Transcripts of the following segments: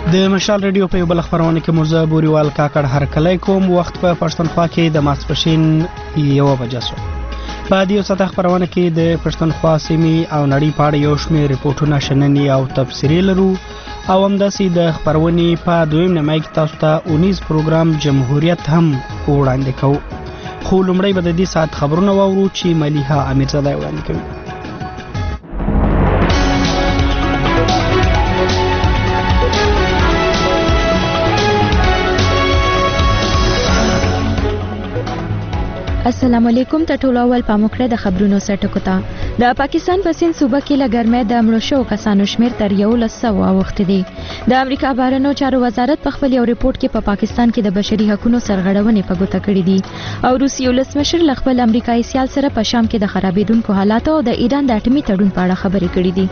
د مشال ریډیو په یو بل خبرونه کې مرزا بوریوال کاکړ هرکلی کوم. وخت په پښتونخوا کې د ماسپښین 1 بجه شو. په دې سطح خبرونه کې د پښتونخوا سیمې او نړۍ په اړه یو شمېر ریپورتونه شننې او تفسیري لرو او همداسې د خبرونې په دویم نیمه کې تاسو ته اونیز پروګرام جمهوریت هم وړاندې کوو. خو لومړی به د دې ساعت خبرونه واورو چې ملیحه امیرزاده وړاندې کوي. السلام علیکم. ته ټول اول پاموکړه د خبرونو سرټکو ته. د پاکستان په سند صوبه کې لګرمه د مړو شو کسانو شمیر تر 100 اوخت دي. د امریکا بهرنیو چارو وزارت په خپل یو ریپورت کې په پاکستان کې د بشري حقوقو سرغړونې په ګوته کړې دي او روسي ولسمشر خپل امریکایي سیال سره په شام کې د خرابېدونکو حالاتو او د ایران د اټومي تړون په اړه خبرې کړې دي.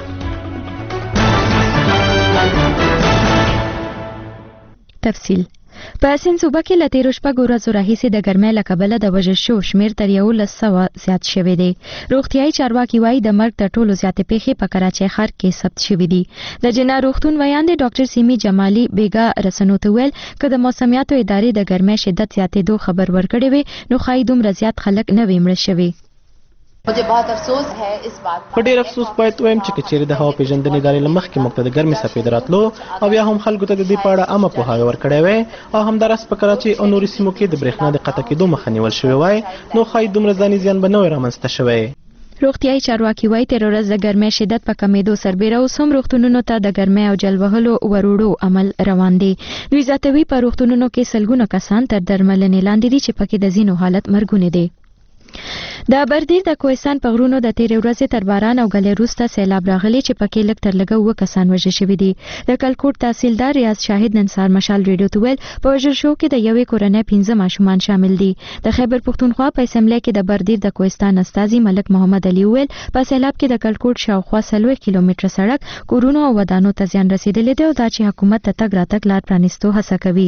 تفصیل په سند صوبه کې له 13 شپږ ورځو راهیسې د ګرمۍ له کبله د وژل شو شمیر تر 100 زیات شوی دی. روغتیايي چارواکي وایي د مرګ تر ټولو زیاتې پیښې په کراچۍ ښار کې ثبت شوې دي. د جنا روغتون ویاند ډاکټر سیمي جمالي بیګا رسنو ته ویل چې د موسمیاتو ادارې د ګرمۍ شدت زیاتېدو خبر ورکړی وي نو ښایي دومره زیات خلک نه وي مړه شوي. मुझे बहुत अफसोस है इस बात په ډېر افسوس باید وایم چې کچېرې د هوا پیژندنې ادارې له مخکې موږ ته د ګرمۍ څپې د راتلو او یا هم خلکو ته د دې په اړه عامه پوهاوی ورکړی وی او همداراز په کراچۍ او نورو سیمو کې د برېښنا د قطع کېدو مخه نیول شوې وای نو ښایي دومره ځاني زیان به نه وای رامنځته شوی. روغتیايي چارواکي وایي تر ورځ د ګرمۍ شدت په کمیدو سربېره اوس هم روغتونونو ته د ګرمۍ او جل وهلو وروړو عمل روان دی. دوی زیاتوي په روغتونونو کې سلګونه کسان تر درملنې لاندې دي چې پکې د ځینو حالت مرګونه دي. د بردیر د کوهستان په غرونو د تیرې ورځې تر باران او ګلې وروسته سیلاب راغلی چې پکې لږ تر لږه 9 کسان وژل شوي دي. د کلکوټ تحصیلدار ریاض شاهد نن سهار مشال ریډیو ته ویل په وژل شوو کې د یوې کورنۍ 15 ماشومان شامل دي. د خیبر پښتونخوا په اسمبلی کې د بردیر د کوهستان استازي ملک محمد علي ویل په سیلاب کې د کلکوټ شاوخوا 40 کیلومتره سړک کورونو او ودانو ته زیان رسیدلی دی او دا چې حکومت ته تګ راتګ لار پرانیستو هڅه کوي.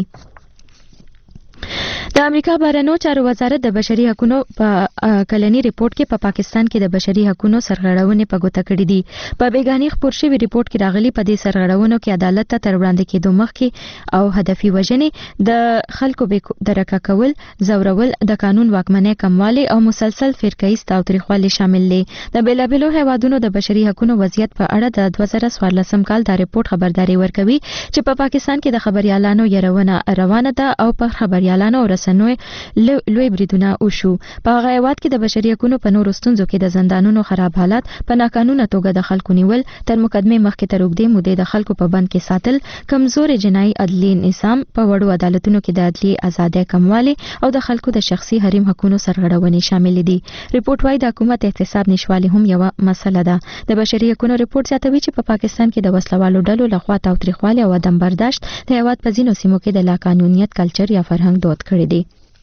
د امریکا بهرنیو چارو وزارت د بشري حقوقو په کلنی ریپورت کې په پاکستان کې د بشري حقوقو سرغړونې په ګوته کړې دي. په بیګاني خبر شوی ریپورت کې راغلي په دې سرغړونو کې عدالت ته تر وړاندې کېدو مخکې او هدفي وژنې د خلکو به درکه کول زورول د قانون واکمنۍ کموالی او مسلسل فرقه‌ایز تاوتریخوالی شامل دي. د بیلابېلو هیوادونو د بشري حقوقو وضعیت په اړه د 2014 کال دا ریپورت خبرداري ورکوي چې په پاکستان کې د خبريالانو يرونه روانه ده او په خبريالانو رسنوي لوی بریدونه وشو. په هغه هیواد کې د بشري حقوقو په نورو ستونزو کې د زندانونو خراب حالات په ناقانونه توګه د خلکو نیول تر مقدمه مخکې تر اوږدې مودې د خلکو په بند کې ساتل کمزور جنایي عدلي نظام په وړو عدالتونو کې د عدلي ازادۍ کموالی او د خلکو د شخصي حریم حقوقو سرغړونې شامل دي. ریپورت وايي د حکومت احتساب نشوالي هم یو مسله ده. د بشري حقوقو ریپورت زیاتوي چې په پاکستان کې د وسلوالو ډلو لخوا تاوتریخوالی او عدم برداشت د هیواد په ځینو سیمو کې د لاقانونیت کلچر یا فرهنګ دود کړی دی.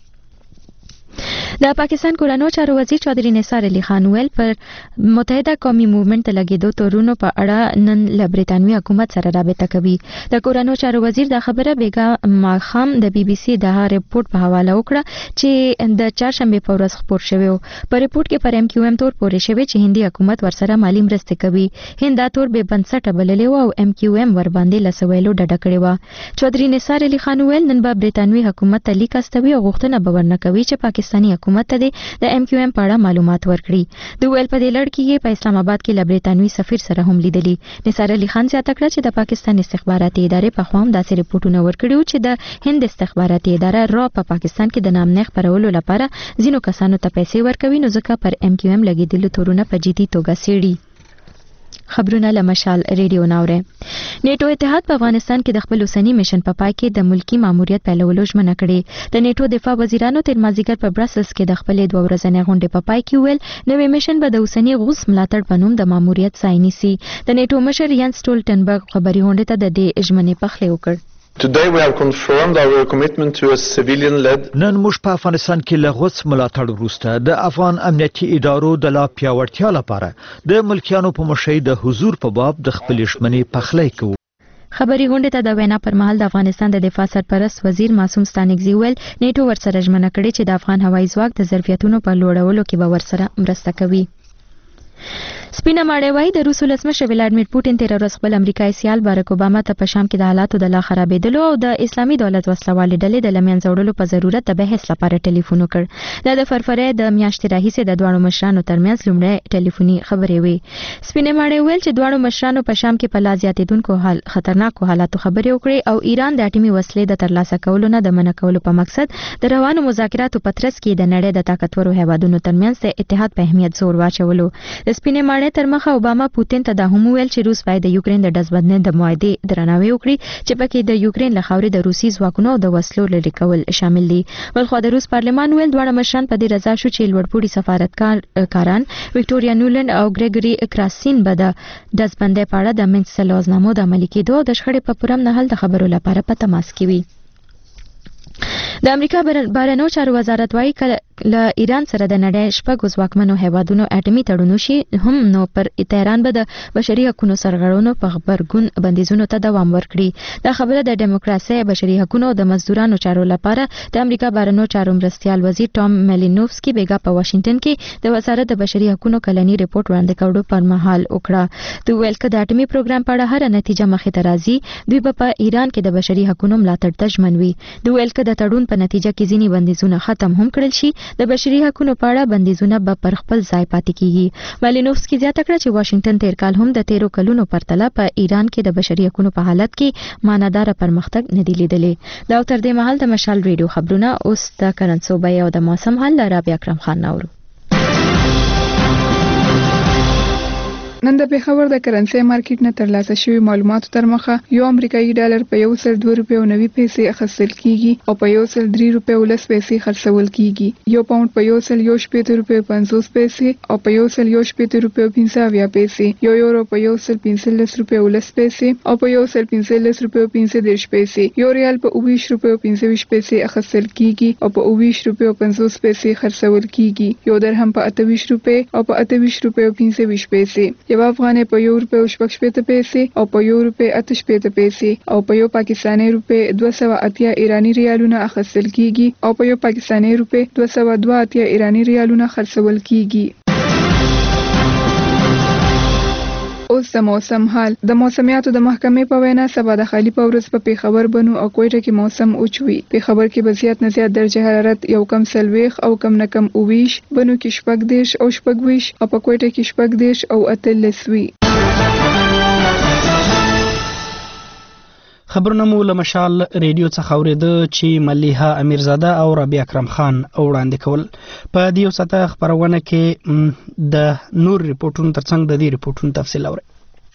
د پاکستان کورانو چارو وزیر چودھری نثار علي خان ویل پر متحده قومي موومنت لګیدو تورونو په اړه نن له برېټانوي حکومت سره رابطه کوي. د کورانو چارو وزیر دا خبره بیګا ماخام د بي بي سي د ریپورت په حواله وکړه چې د چهارشنبه په ورځ خبر شوی و. په ریپورت کې پر ام کیو ام تور پورې شوی چې هندي حکومت ورسره مالی مرسته کوي. هند دا تور به بنسټه بللې و او ام کیو ام ور باندې لسویلو ډډه کړې و. چودھری نثار علي خان ویل نن به برېټانوي حکومت ته لیک استوي او غوښتنه به ورنکوي چې پاکستاني حکومت ته د ام کیو ام په اړه معلومات ورکړي. د ویل په دې لړ کې په اسلام آباد کې له برېټانوي سفیر سره هم لیدلی. نثار علي خان زیاته کړه چې د پاکستان استخباراتي ادارې په خوا هم داسې ریپورتونه ورکړي چې د هند استخباراتي اداره را په پاکستان کې د نامنښ خپرولو لپاره ځینو کسانو ته پیسې ورکوي نو ځکه پر ام کیو ام لګیدلو تورونه په جدي توګه څېړي. خبرونه له مشال ریډیو ناوره. نیټو اتحاد په افغانستان کې د خپل اوسنی میشن په پای کې د ملکی ماموریت پیلولو ژمنه کړې. د نیټو دفاع وزیرانو تر مازیګر په براسلز کې د خپل 2 ورځنۍ غونډې په پای کې ویل نوې میشن به د اوسنی غوث ملاتړ په نوم د ماموریت ځای نیسي. د نیټو مشر یان سټولټنبرګ خبري غونډې ته د دې ژمنې پخلی وکړ. Today we have confirmed our commitment to a civilian-led. نن موږ په افغانستان کې له غوث ملاتړ وروسته د افغان امنیتي ادارو د لا پیاوړتیا لپاره د ملکیانو په مشرۍ د حضور په باب د خپل ژمنې پخلی کوو. خبري غونډې ته د وینا پر مهال د افغانستان د دفاع سرپرست وزیر معصوم ستانکزي ویل نیټو ورسره ژمنه کړې چې د افغان هوایي ځواک د ظرفیتونو په لوړولو کې به ورسره مرسته کوي. سپینه ماړی وایي د روس ولسمشر ولادیمیر پوتین تیر ورځ خپل امریکایي سیال باراک اوباما ته په شام کې د حالاتو د لا خرابېدلو او د اسلامي دولت وسلوالې ډلې د لمنځه وړلو په ضرورت د بحث لپاره ټلیفون وکړ. دا د فرفرې د میاشتې راهیسې د دواړو مشرانو ترمنځ لومړی ټلیفوني خبرې وې. سپینه ماړی ویل چې دواړو مشرانو په شام کې په لا زیاتېدونکو خطرناکو حالاتو خبرې وکړې او ایران د اټومي وسلې د ترلاسه کولو نه د منع کولو په مقصد د روانو مذاکراتو په ترڅ کې د نړۍ د طاقتورو هیوادونو ترمنځ د اتحاد په اهمیت زور واچولو. د سپینې ماړی تر مخه اوباما پوتین ته دا هم ویل چې روس باید د یوکرين د ډزبندۍ د معاهدې درناوی وکړي چې پکې د یوکرين له خاورې د روسي ځواکونو او د وسلو لرې کول شامل دي. بلخو د روس پارلمان ویل دواړه مشران په دې رضا شو چې لوړپوړي سفارتکاران وکټوریا نولند او ګریګوري کراسین به د ډزبندۍ په اړه د منځ لوزنامو د عملي کېدو او د شخړې په پوره نه حل د خبرو لپاره په تماس کې وي. د امریکا بهرنیو چارو وزارت وايي له ایران سره د نړۍ شپږ ځواکمنو هیوادونو اټومي تړون شي هم نو پر تهران به د بشري حقوقو سرغړونو په خبرګون بندیزونو ته دوام ورکړي. دا خبره د دیموکراسي بشري حقوقو او د مزدورانو چارو لپاره د امریکا بهرنیو چارو مرستيال وزیر ټام ملینوفسکي بیګا په واشنگټن کې د وزارت د بشري حقوقو کلنی ریپورت وړاندې کولو پر مهال وکړه. دوی ویل چې د اټومي پروګرام په اړه هر نتیجه مخې ته راځي دوی به په ایران کې د بشري حقوقو ملاتړ ته ژمن وي. دوی ویل چې د تړون په نتیجه کې ځینې بندیزونه ختم هم کړل شي د بشري حقوقو په اړه بندیزونه به پر خپل ځای پاتې کیږي. مالینوفسکي زیاته کړه چې واشنگټن تیر کال هم د 13 کلونو پرتله په ایران کې د بشري حقوقو په حالت کې مانادار پرمختګ نه دی لیدلی. دا تر دې مهال د مشال ریډیو خبرونه اوس د کرنسوبې او د موسم حال رابعه اکرم خان نورو. نن د پېښور د کرنسي مارکیټ نه ترلاسه شوی معلوماتو تر مخه یو امریکایي ډالر په 102 روپیو 90 پیسې اخیستل کیږي او په 103 روپیو 10 پیسې خرڅول کیږي. یو پاوند په 118 روپیو 50 پیسې او په 118 روپیو 50 پیسې. یو یورو په 115 روپیو 10 پیسې او په 115 روپیو 50 پیسې. یو ریال په 20 روپیو 25 پیسې اخیستل کیږي او په 20 روپیو 50 پیسې خرڅول کیږي. یو درهم په 28 روپیو او په 28 روپیو 50 پیسې. یو افغانۍ په 1 روپیو 80 پیسې او په 1 روپیو 88 پیسې او په یو پاکستاني روپی 280 ایرانی ریالونه اخیستل کیږي او په یو پاکستاني روپی 282 ایرانی ریالونه خرڅول کیږي. اوس د موسم حال. د موسمیاتو د محکمې په وینا سبا د خالی په ورځ په پیښور بنو او کوټه کې موسم اوچوي. پیښور کې به زیات نه زیات درجه حرارت یو کم سلويخ او کم نه کم 20 بنو کې شپږ دیش او شپږ ویش او په کوټه کې شپږ دیش او اتلس وي. خبرونه مو له مشال ریډیو څخه اوریده چې ملیحه امیرزاده او رابعه اکرم خان وړاندې کول. په دې ساته خبرونه کې د نور ریپورتونو ترڅنګ د دې ریپورتونو تفصیل اورئ.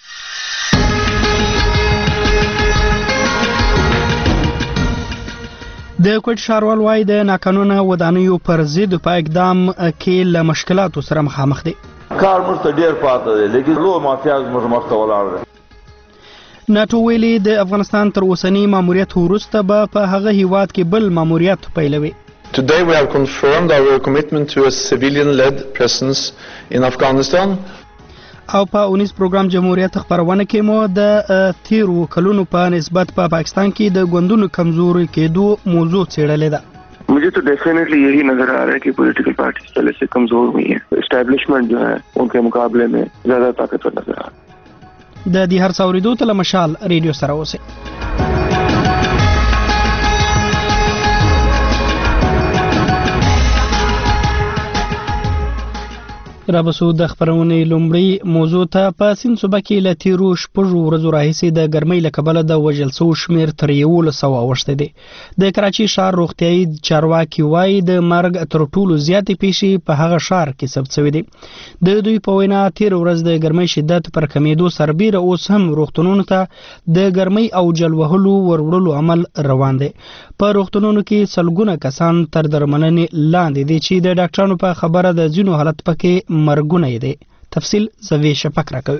د کوټ ښاروال وايي د ناقانونه ودانیو پر ضد په اقدام کې له مشکلاتو سره مخامخ دي. کار مرسته ډیر پاتې دی لیکن لو مافیا زموږ مخته ولاړ دی. ناتو ویلي د افغانستان تر اوسنی ماموریت وروسته به په هغه هیواد کې بل ماموریت پیلوي. Today we have confirmed our commitment to a civilian-led presence in Afghanistan. او په 19 پروګرام جمهوریت خبرونه کې مو د تیرو کلونو په نسبت په پاکستان کې د ګوندونو کمزوري کېدو موضوع څېړلې ده. मुझे तो डेफिनेटली यही नजर आ रहा है कि पॉलिटिकल पार्टीज पहले से कमजोर हुई हैं. एस्टैब्लिशमेंट जो है उनके मुकाबले में ज्यादा ताकतवर नजर आ रहा है. د دې هر څوریدو ته مشال ریډیو سره اوسئ. رابسو د خبرونې لومړی موضوع ته په سین صوبه کې له تیرو شپږو ورځو راهیسې د ګرمۍ له کبله د وژل شوو شمېر تر 1100 اوښتی دی. د کراچي ښار روغتیایي چارواکي وایي د مرګ تر ټولو زیاتې پیښې په هغه ښار کې ثبت شوي دي. د دوی په وینا تیره ورځ د ګرمۍ شدت پر کمیدو سربیره اوس هم روغتونونو ته د ګرمۍ او جل وهلو وروړلو عمل روان دی. په روغتونونو کې سلګونه کسان تر درملنې لاندې دي چې د ډاکټرانو په خبره د ځینو حالت پکې مرګونه دي. تفصیل زوی شفق راکوي.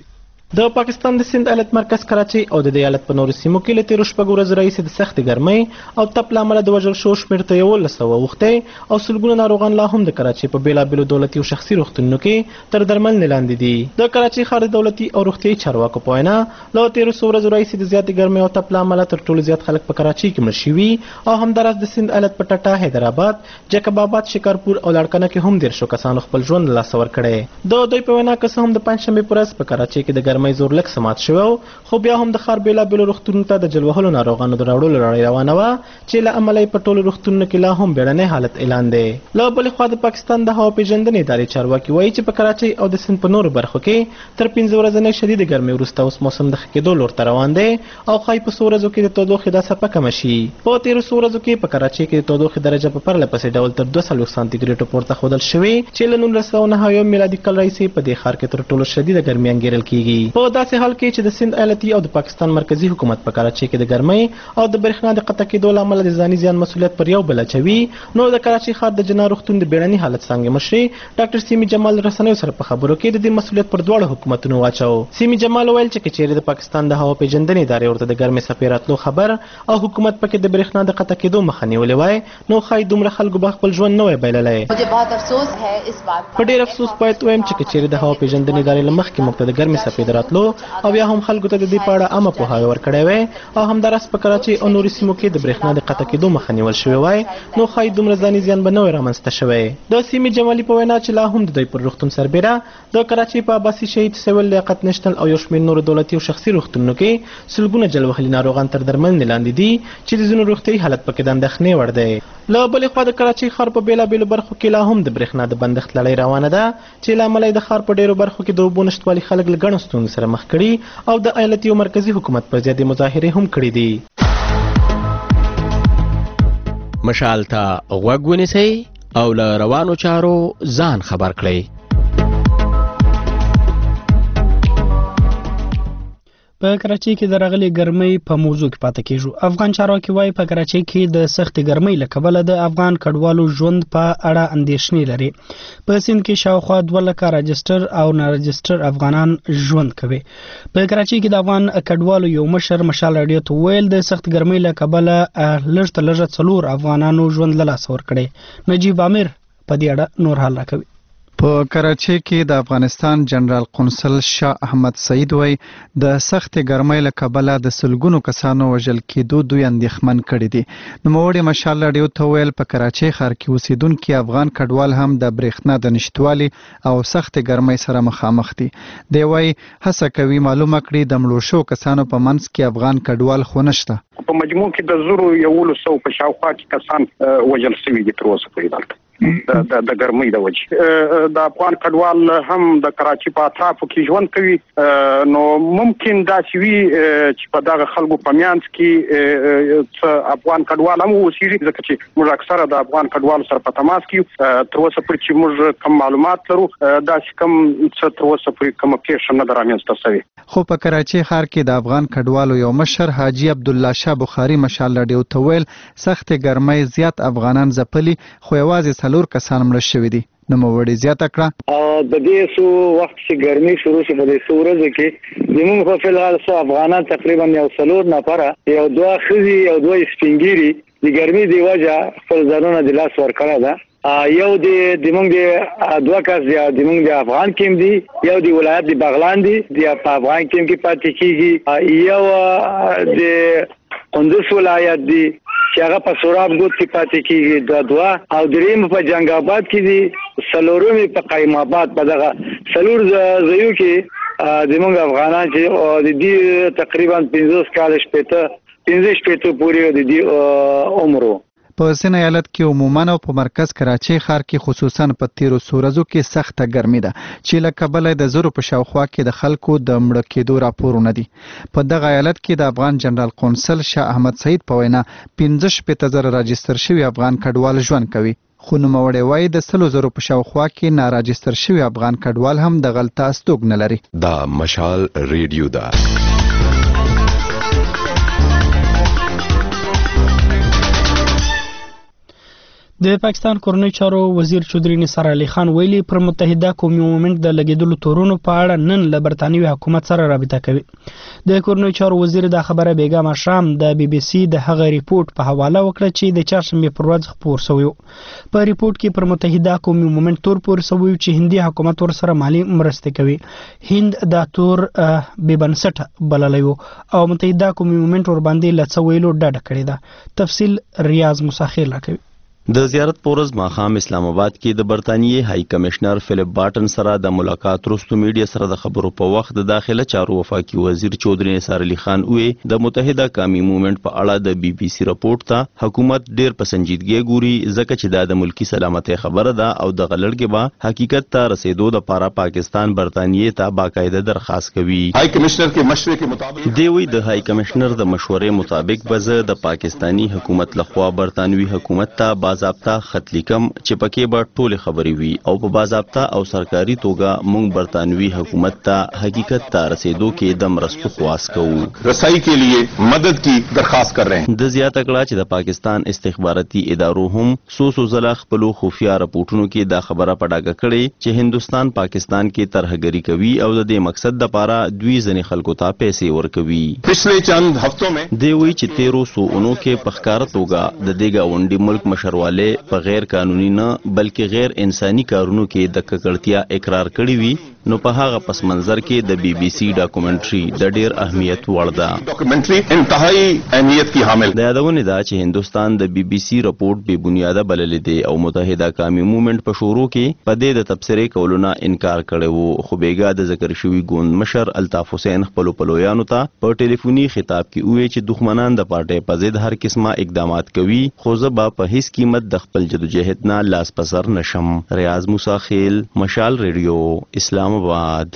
د پاکستان د سند ایالت مرکز کراچي او د ایالت په نورو سیمو کې له تیرو شپږو ورځو راهیسې د سختې ګرمۍ او تپ له امله د وژل شوو شمېر ته 1100 اوښتی او سلګونه ناروغان لا هم د کراچي په بېلابېلو دولتي او شخصي روغتونونو کې تر درملنې لاندې دي. د کراچي ښار د دولتي او روغتیایي چارواکو په وینا له تیرو څو ورځو راهیسې د زیاتې ګرمۍ او تپ له امله تر ټولو زیات خلک په کراچي کې مړه شوي او همداراز د سند ایالت په ټټا، حیدرآباد، جیکب آباد، شکارپور او لاړکنه کې هم 13 کسانو خپل ژوند له لاسه ورکړی. د دوی په وینا که څه هم د پنجشنبې په ورځ په کراچي کې د ګرمۍ زور لږ سمات شوی خو بیا هم د ښار بېلابېلو روغتونونو ته د جل وهلو ناروغانو د راوړلو لړۍ روانه وه چې له امله یې په ټولو روغتونونو کې لا هم بیړنی حالت اعلان دی. له بلې خوا د پاکستان د هوا پیژندنې ادارې چارواکي وایي چې په کراچۍ او د سند په نورو برخو کې تر 15 ورځنۍ شدیدې ګرمۍ وروسته اوس موسم د ښه کېدو لور ته روان دی او ښایي په څو ورځو کې د تودوخې دا څپه کمه شي. په تېرو څو ورځو کې په کراچۍ کې د تودوخې درجه په پرله پسې ډول تر 240 سانتي ګریډو پورته ښودل شوې چې له 1999 میلادي کال راهیسې په دې ښار کې تر ټولو شدیده ګرمي انګېرل کېږي. په داسې حال کې چې د سند ایالتي او د پاکستان مرکزی حکومت په کراچۍ کې د ګرمۍ او د برېښنا د قطع کېدو له امله د ځاني زیان مسؤلیت پر یو بل اچوي، نو د کراچۍ ښار د جنا روغتون د بیړني حالت څانګې مشري ډاکټر سیمي جمال رسنیو سره په خبرو کې د دې مسؤلیت پر دواړو حکومتونو واچو. سیمي جمال ویل چې چیرې د پاکستان د هوا پیژندنې ادارې ورته د ګرمۍ څپې راتلو خبر او حکومت پکې د برېښنا د قطع کېدو مخه نیولې وای نو ښایي دومره خلکو به خپل ژوند نه وای بایللی. په ډېر افسوس باید ووایم چې چیرې د هوا پیژندنې ادارې له مخکې موږ ته د ګرمۍ څپې د راتلو او بیا هم خلکو ته د دې په اړه عامه پوهاوی ورکړی وای او همداراز په کراچۍ او نورو سیمو کې د برېښنا د قطع کېدو مخه نیول شوې وای نو ښایي دومره ځاني زیان به نه وای رامنځته شوی. د سیمې جمالي په وینا چې لا هم د دوی پر روغتون سربیره د کراچۍ په عباسي شهید سیول لیاقت نشنل او یو شمېر نورو دولتي او شخصي روغتونونو کې سلګونه جل وهلي ناروغان تر درملنې لاندې دي چې د ځینو روغتیایي حالت پکې د اندېښنې وړ دی. له بلې خوا د کراچۍ ښار په بېلابېلو برخو کې لا هم د برېښنا د بندښت لړۍ روانه ده چې له امله یې د ښار په ډېرو برخو کې د اوبو نشتوالي خلک له ګڼو ستونزو سره مخ کړي او د ایالتي او مرکزي حکومت پر ضد مظاهرې هم کړي دي. مشال ته غوږ ونیسئ او له روانو چارو ځان خبر کړئ. په کراچۍ کې د راغلي ګرمۍ په موضوع کې پاتې کېږو. افغان چارواکي وایي په کراچۍ کې د سختې ګرمۍ له کبله د افغان کډوالو ژوند په اړه اندېښنې لري. په سند کې شاوخوا 2 لکه راجستر او ناراجستر افغانان ژوند کوي. په کراچۍ کې د افغان کډوالو یو مشر مشال راډیو ته ویل د سخت ګرمۍ له کبله لږ تر لږه 4 افغانانو ژوند له لاسه ورکړی. نجیب عامر په دې اړه نور حال راکوي. په کراچۍ کې د افغانستان جنرال قونسل شاه احمد سعید وای د سخت ګرمۍ له کبله د سلګونو کسانو وژل کېدو دوی اندېښمن کړي دي. نوموړي مشال راډیو ته ویل په کراچۍ ښار کې اوسیدونکي افغان کډوال هم د برېښنا د نشتوالي او سخت ګرمۍ سره مخامخ دي. دی وای هڅه کوي معلومه کړي د مړو شوو کسانو په منځ کې افغان کډوال خو نشته. په مجموع کې د 1100 په شاوخوا کې کسان وژل شوي دي تر اوسه پورې دلته د ګرمۍ د وجې. د افغان کډوال هم د کراچۍ په اطرافو کې ژوند کوي نو ممکن داسې وي چې په دغه خلکو په منځ کې افغان کډوال هم اوسېږي ځکه چې موږ اکثره د افغان کډوالو سره په تماس کې یو. تر اوسه پورې چې موږ کوم معلومات لرو داسې کوم څه تر اوسه پورې کومه پیښه نه ده رامنځته شوې. خو په کراچۍ ښار کې د افغان کډوالو یو مشر حاجي عبدالله شاه بخاري مشال راډیو ته ویل سخت ګرمۍ زیات افغانان ځپلي خو یوازې 4 کسان مړه شوي دي. نوموړي زیاته کړه د دې څو وخت چې ګرمي شروع شي په دې څو ورځو کې زموږ په فلحال څو افغانان تقریبا یو 4 نفره یو 2 ښځې یو 2 سپینګیري د ګرمي دی وجه خپل ځانونه د لاس ورکړه ده. یو د موږ د 2 کس د موږ د افغان کې دی یو د ولایت د بغلان دی د افغان کې پاتې کیږي یو د قندوز ولایت دی چې هغه په سوراب ګوت کې پاتې کیږي 2 او دریم په جنگ آباد کې دي سلورم په قایم آباد په دغه سلور ځایو کې د موږ افغانان چې د دې تقریبا 15 کال شپته پورې د دې عمرو. په سن ایالت کې عموما او په مرکز کراچۍ ښار کې خصوصا په 13 ورځو کې سخته ګرمي ده چې له کبله د زرو په شاوخوا کې د خلکو د مړه کېدو راپورونه دي. په دغه ایالت کې د افغان جنرال قونسل شاه احمد سعید په وینا 15,000 راجستر شوي افغان کډوال ژوند کوي. خو نوموړی وایي د 100,000 په شاوخوا کې ناراجستر شوي افغان کډوال هم د غلطه استوګ نه لري. دا مشال ریډیو ده. د پاکستان کورنۍ چارو وزیر چودري نثار علي خان ویلي پر متحده قومي مومنت د لګیدلو تورونو په اړه نن له برتانوي حکومت سره رابطه کوي. د کورنۍ چارو وزیر دا خبره بیګا مشام د بي بي سي د هغه ریپورت په حواله وکړه چې د چهارشنبه پر ورځ خپور شوی. په ریپورت کې پر متحده قومي مومنت تور پور شوی چې هندي حکومت ور سره مالی مرسته کوي. هند دا تور بې بنسټه بللی و او متحده قومي مومنت ور باندې لڅ ویلو ډاډه کړی ده. تفصیل ریاض مساخیر راکوي. د زیارت پورز ماخام اسلام آباد کې د برتانیې های کمشنر فلیپ باټن سره د ملاقات وروسته میډیا سره د خبرو په وخت د داخله چارو وفاقي وزیر چودري نثار علي خان وې د متحده قومي مومنت په اړه د بي بي سي رپورت ته حکومت ډیر پسندیدګي ګوري ځکه چې د ملکی سلامتۍ خبره ده او د غلړګي به حقیقت ته رسیدو د لپاره پاکستان برتانیې ته باقاعده درخواست کوي. های کمشنر کې مشورې کې مطابق دی وی د های کمشنر د مشورې مطابق به زه د پاکستانی حکومت لخوا برتانوي حکومت ته باضابطه خط لیکم چې پکې به ټول خبرې وي او په باضابطه او سرکاري توګه مونږ برتانوي حکومت ته حقیقت ته رسیدو کې د مرستو خواست کوو. رسائی के लिए مدد کی درخواست कर रहे हैं. د زیاته کړه چې د پاکستان استخباراتي ادارو هم سوسو زله خپل خفیا راپورټونو کې دا خبره پډاګه کړې چې هندستان پاکستان کې ترهګری کوي او د دې مقصد لپاره دوی ځنې خلکو ته پیسې ورکوي. पिछले चंद हफ्तों में دی وی چې 1300 کې په ښکار توګه د دې گاونډي ملک مشرواله په غیر قانوني نه بلکې غیر انساني کارونو کې د ککړتیا اقرار کړی وي نو په هغه پس منظر کې د بي بي سي ډاکومنټري د ډیر اهمیت وړ ده. ډاکومنټري انتهایی اهمیت کی حامل د یادونه ده چې هندستان د بي بي سي رپورت بے بنیاده بللې دی او متحده قومي مومنت په شروع کې په دې د تبصرې کولو نه انکار کړی وو خو بیګا د ذکر شوی ګوند مشر الطاف حسین خپل پلویانو ته په ټلیفوني خطاب کې وویل چې دښمنان د پارټۍ په ضد هر قسمه اقدامات کوي خو زه به په هیڅ قیمت د خپل جدوجہد نه لاس پسر نشم. ریاض موسیخیل مشال ریډیو اسلام آباد.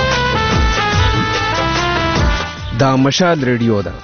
دا مشال ریډیو ده.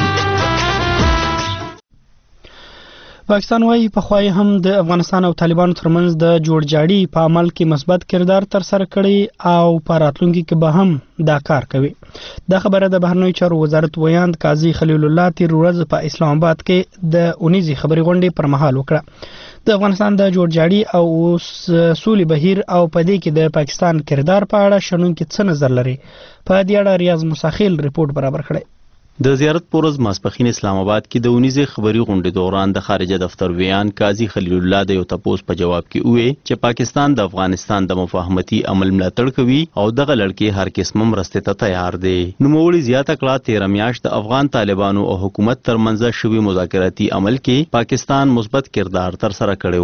پاکستان وايي په خوای هم د افغانستان او طالبانو ترمنځ د جوړجاړي په عمل کې مثبت کردار تر سره کړي او په راتلونکي کې به هم دا کار کوي. دا خبره د بهرنیو چارو وزارت ویاند قاضي خلیل الله تیر ورځ په اسلام آباد کې د اونیزي خبري غونډې پر مهال وکړه. د افغانستان د جوړجاړي او سولې بهیر او په دې کې د پاکستان کردار په اړه شنونکو څه نظر لري په دې اړه ریاض مساخیل ریپورت برابر کړی. د زیارت پورز ماسپخین اسلام آباد کې د اونیزه خبري غونډې دوران د خارجه دفتر ویان قاضي خلیل الله د یو تپوس په جواب کې وې چې پاکستان د افغانستان د مفاهمتي عمل ملاتړ کوي او دغه لړکې هر قسم مرسته ته تیار دی. نوموړي زیاته کړه 13 میاشت د افغان طالبانو او حکومت ترمنځ شوی مذاکراتي عمل کې پاکستان مثبت کردار تر سره کړی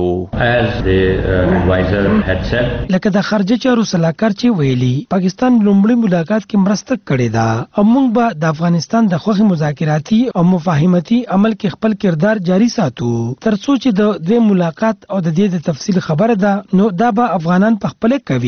وو. لکه د خارجه چارو صلاحکار چې ویلي پاکستان لومړی ملاقات کې مرسته کړې ده او موږ به د افغانستان د خوخي مذاکراتي او مفاهمتي عمل کې خپل کردار جاری ساتو ترڅو چې د دې ملاقات او د دې د تفصیل خبره ده نو دا به افغانان په خپل کوي.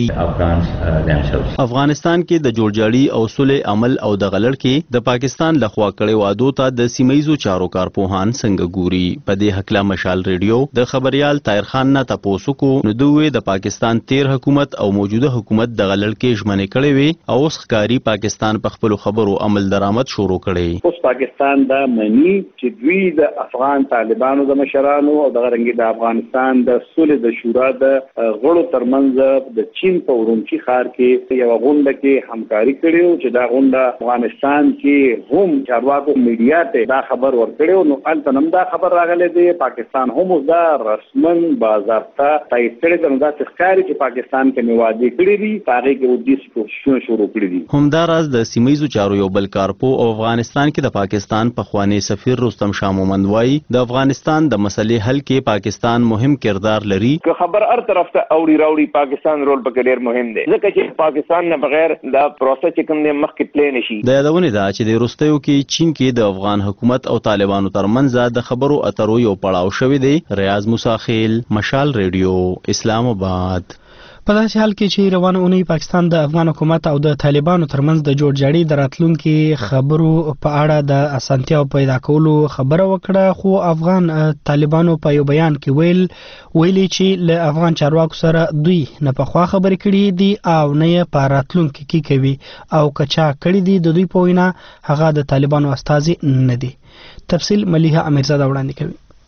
افغانستان کې د جوړجاړي او صلح عمل او د غلړ کې د پاکستان لخوا کړي وادو ته د سیمایزو چارو کارپوهان څنګه ګوري. په دې حقله مشال ریډیو د خبريال طاهر خان نه تاسو کو نو دوی د پاکستان 13 حکومت او موجوده حکومت د غلړ کې ژمنې کړې وي او اوس ښکاری پاکستان په خپل خبرو عمل درآمد شروع کړي. اوس پاکستان دا مني چې دوی د افغان طالبانو د مشرانو او د غرنګي د افغانستان د صلح د شورا د غړو ترمنځ د چین په ورونچي ښار کې یو غونډه کې همکاري کړې او چې دا غونډه افغانستان کې هم چارواکو میډیا ته دا خبر ورکړو نو البته نن دا خبر راغلی دی پاکستان هم دا رسمن باضابطه تایید کړی دی نو دا ښکاري چې پاکستان کې میوادي کړی دي هغه کې ودی کوششونه شروع کړی دي. همداراز د سیمایزو چارو یو بل کارپو او افغانستان کې د پاکستان پخوانی سفیر رستم شاه مومند وایي د افغانستان د مسلې حل کې پاکستان مهم کردار لري. که خبر هر طرف ته اوړي راوړي پاکستان رول پکې ډېر مهم دی ځکه چې پاکستان نه بغیر دا پروسه چې کوم دی مخکې تللی نشي. د یادونه ده چې د وروستیو کې چین کې د افغان حکومت او طالبانو ترمنځ د خبرو اترو یو پړاو شوی دی. ریاض موسیخیل مشال ریډیو اسلام آباد. په داسې حال کې چې روانه اونۍ پاکستان د افغان حکومت او د طالبانو ترمنځ د جوړجاړي د راتلونکي خبرو په اړه د اسانتیاو پیدا کولو خبره وکړه خو افغان طالبانو په یو بیان کې ویلي چې له افغان چارواکو سره دوی نه پخوا خبرې کړي دي او نه یې په راتلونکي کې کوي او کچا کړي دي د دوی په وینا هغه د طالبانو استازي نه دي. تفصیل ملیحه امیرزاده وړاندې کوي.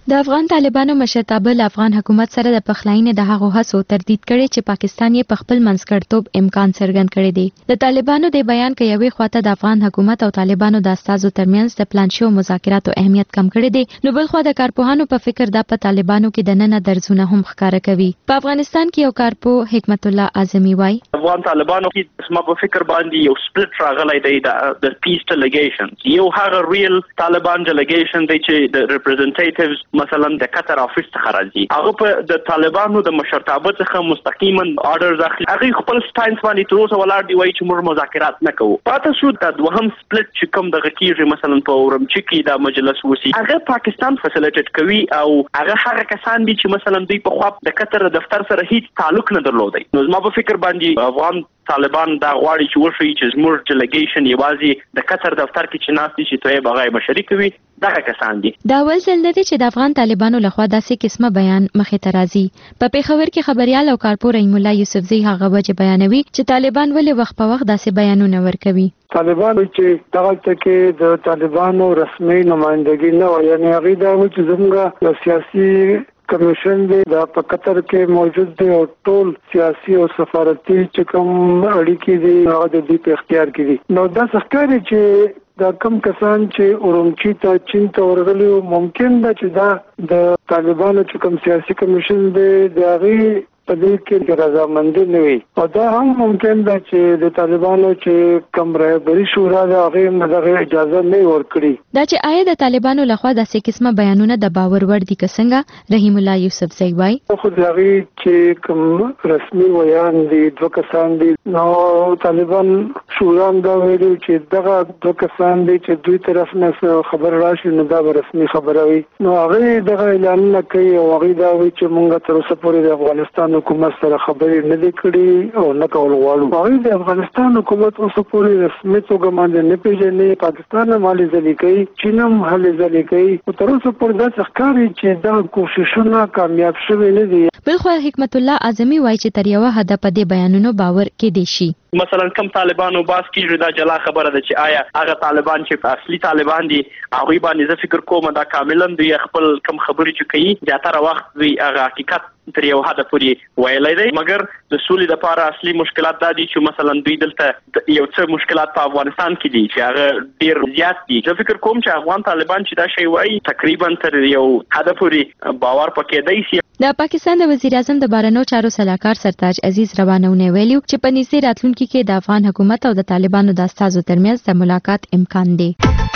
د افغان طالبانو مشرتابه له افغان حکومت سره د پخلاینې د هغو هڅو تردید کړي چې پاکستان یې په خپل منځګړیتوب امکان څرګند کړی دی. د طالبانو د بیان کې یوې خواته د افغان حکومت او طالبانو د استازو ترمنځ د پلان شوو مذاکراتو اهمیت کم کړی دی، نو بل خوا د کارپوهانو په فکر دا په طالبانو کې د ننه درزونه هم ښکاره کوي. په افغانستان کې یو کارپوه حکمت الله اعظمي وایي افغان طالبانو کې اسما په فکر باندې یو سپلټ راغلی دی د پیس ډیلیګیشن. یو هغه ریل طالبان ډیلیګیشن دی چې د ریپرزنټیټیوز مثلا د قطر افیس څخه راځي، هغه په د طالبانو د مشرتابه څخه مستقیما آرډرز اخلي. هغه خپل سټاینس باندې تر اوسه ولاړ دی، وایي چې موږ مذاکرات نه کوو. پاتې شو د دوهم سپلټ چې کوم دغه کیږي مثلا په اورمچي کې د مجلس وسی، هغه پاکستان فسیلیټیټ کوي او هغه کسان دي چې مثلا دوی په خوا د قطر دفتر سره هیڅ تعلق نه درلودي. نو زما په فکر باندې افغان طالبان دا غواړي چې وشي چې زموږ ډیلیګیشن یوازې د قطر دفتر کې چې ناست دي چې توی بغای مشري کوي دغه کسان دي. دا ول ځل دی چې د افغان طالبانو لخوا داسې قسمه بیان مخې ته راځي. په پیښور کې خبريال او کارپور رحیم الله یوسفزئی هغه وجه بیانوي چې طالبان ولې وخت په وخت داسې بیانونه ورکوي. طالبان چې دغه کې د طالبانو رسمي نمائندګي نه و، یعنی هغه دا و چې زموږ سیاسي کمیشن دی دا په قطر کې موجود دی او ټول سیاسي او سفارتي چې کوم اړیکې دي هغه د دې په اختیار کې دي. نو دا څرګندوي چې دا کم کسان چې اورمچي ته چین ته ورغلي ممکن ده چې دا د طالبانو چې کوم سیاسي کمیشن دی د هغه په دې کې رضامندي نه وي، او دا هم ممکن ده چې د طالبانو چې کوم رهبري شورا د هغه دغه اجازه نه ورکړي. دا چې آیا د طالبانو لخوا داسې قسمه بیانونه د باور وړ دي که څنګه؟ رحیم الله یوسفزئی وایي خو د هغه چې کوم رسمي ویان دي دوه کسان دي، نو طالبان شورا دا ویلي چې دغه دوه کسان دي چې دوی طرف نه خبر راشي نو دا به رسمي خبره وي. نو هغه دغه اعلانونه کوي او هغه دا وایي چې موږ تر اوسه پورې د افغانستان حکومت سره خبرې نه دي کړې او نه کول غواړو. هغه د افغانستان حکومت اوس پورې رسمي توګه باندې نه پیژني، پاکستان هم هلې ځلې کوي، چین هم هلې ځلې کوي، او تر اوسه پورې داسې ښکاري چې دا کوششونه کامیاب شوي نه دي. بلخوا حکمت الله اعظمي وایي چې تر یوه حده په دې بیانونو باور کېدی شي. مثلا کم طالبانو باس کیږي دا جلا خبره ده چې آیا هغه طالبان چې اصلي طالبان دي هغه باندې زه فکر کوم دا کاملا دوی خپل کم خبرې چې کوي زیاتره وخت دوی هغه حقیقت تر یو حد پورې ویلای دی، مګر د سولې لپاره اصلي مشکلات دا دي چې مثلا دوی دلته یو څه مشکلات په افغانستان کې دي چې هغه ډیر زیات دي. زه فکر کوم چې افغان طالبان چې دا شی وایي تقریبا تر یو حد پورې باور پکې دی شي. د پاکستان د وزیر اعظم د بهرنیو چارو سلاکار سرتاج عزیز روانونه ویلو چې په نږدې راتلونکي کې د افغان حکومت او د طالبانو د استازو ترمنځ د ملاقات امکان دی.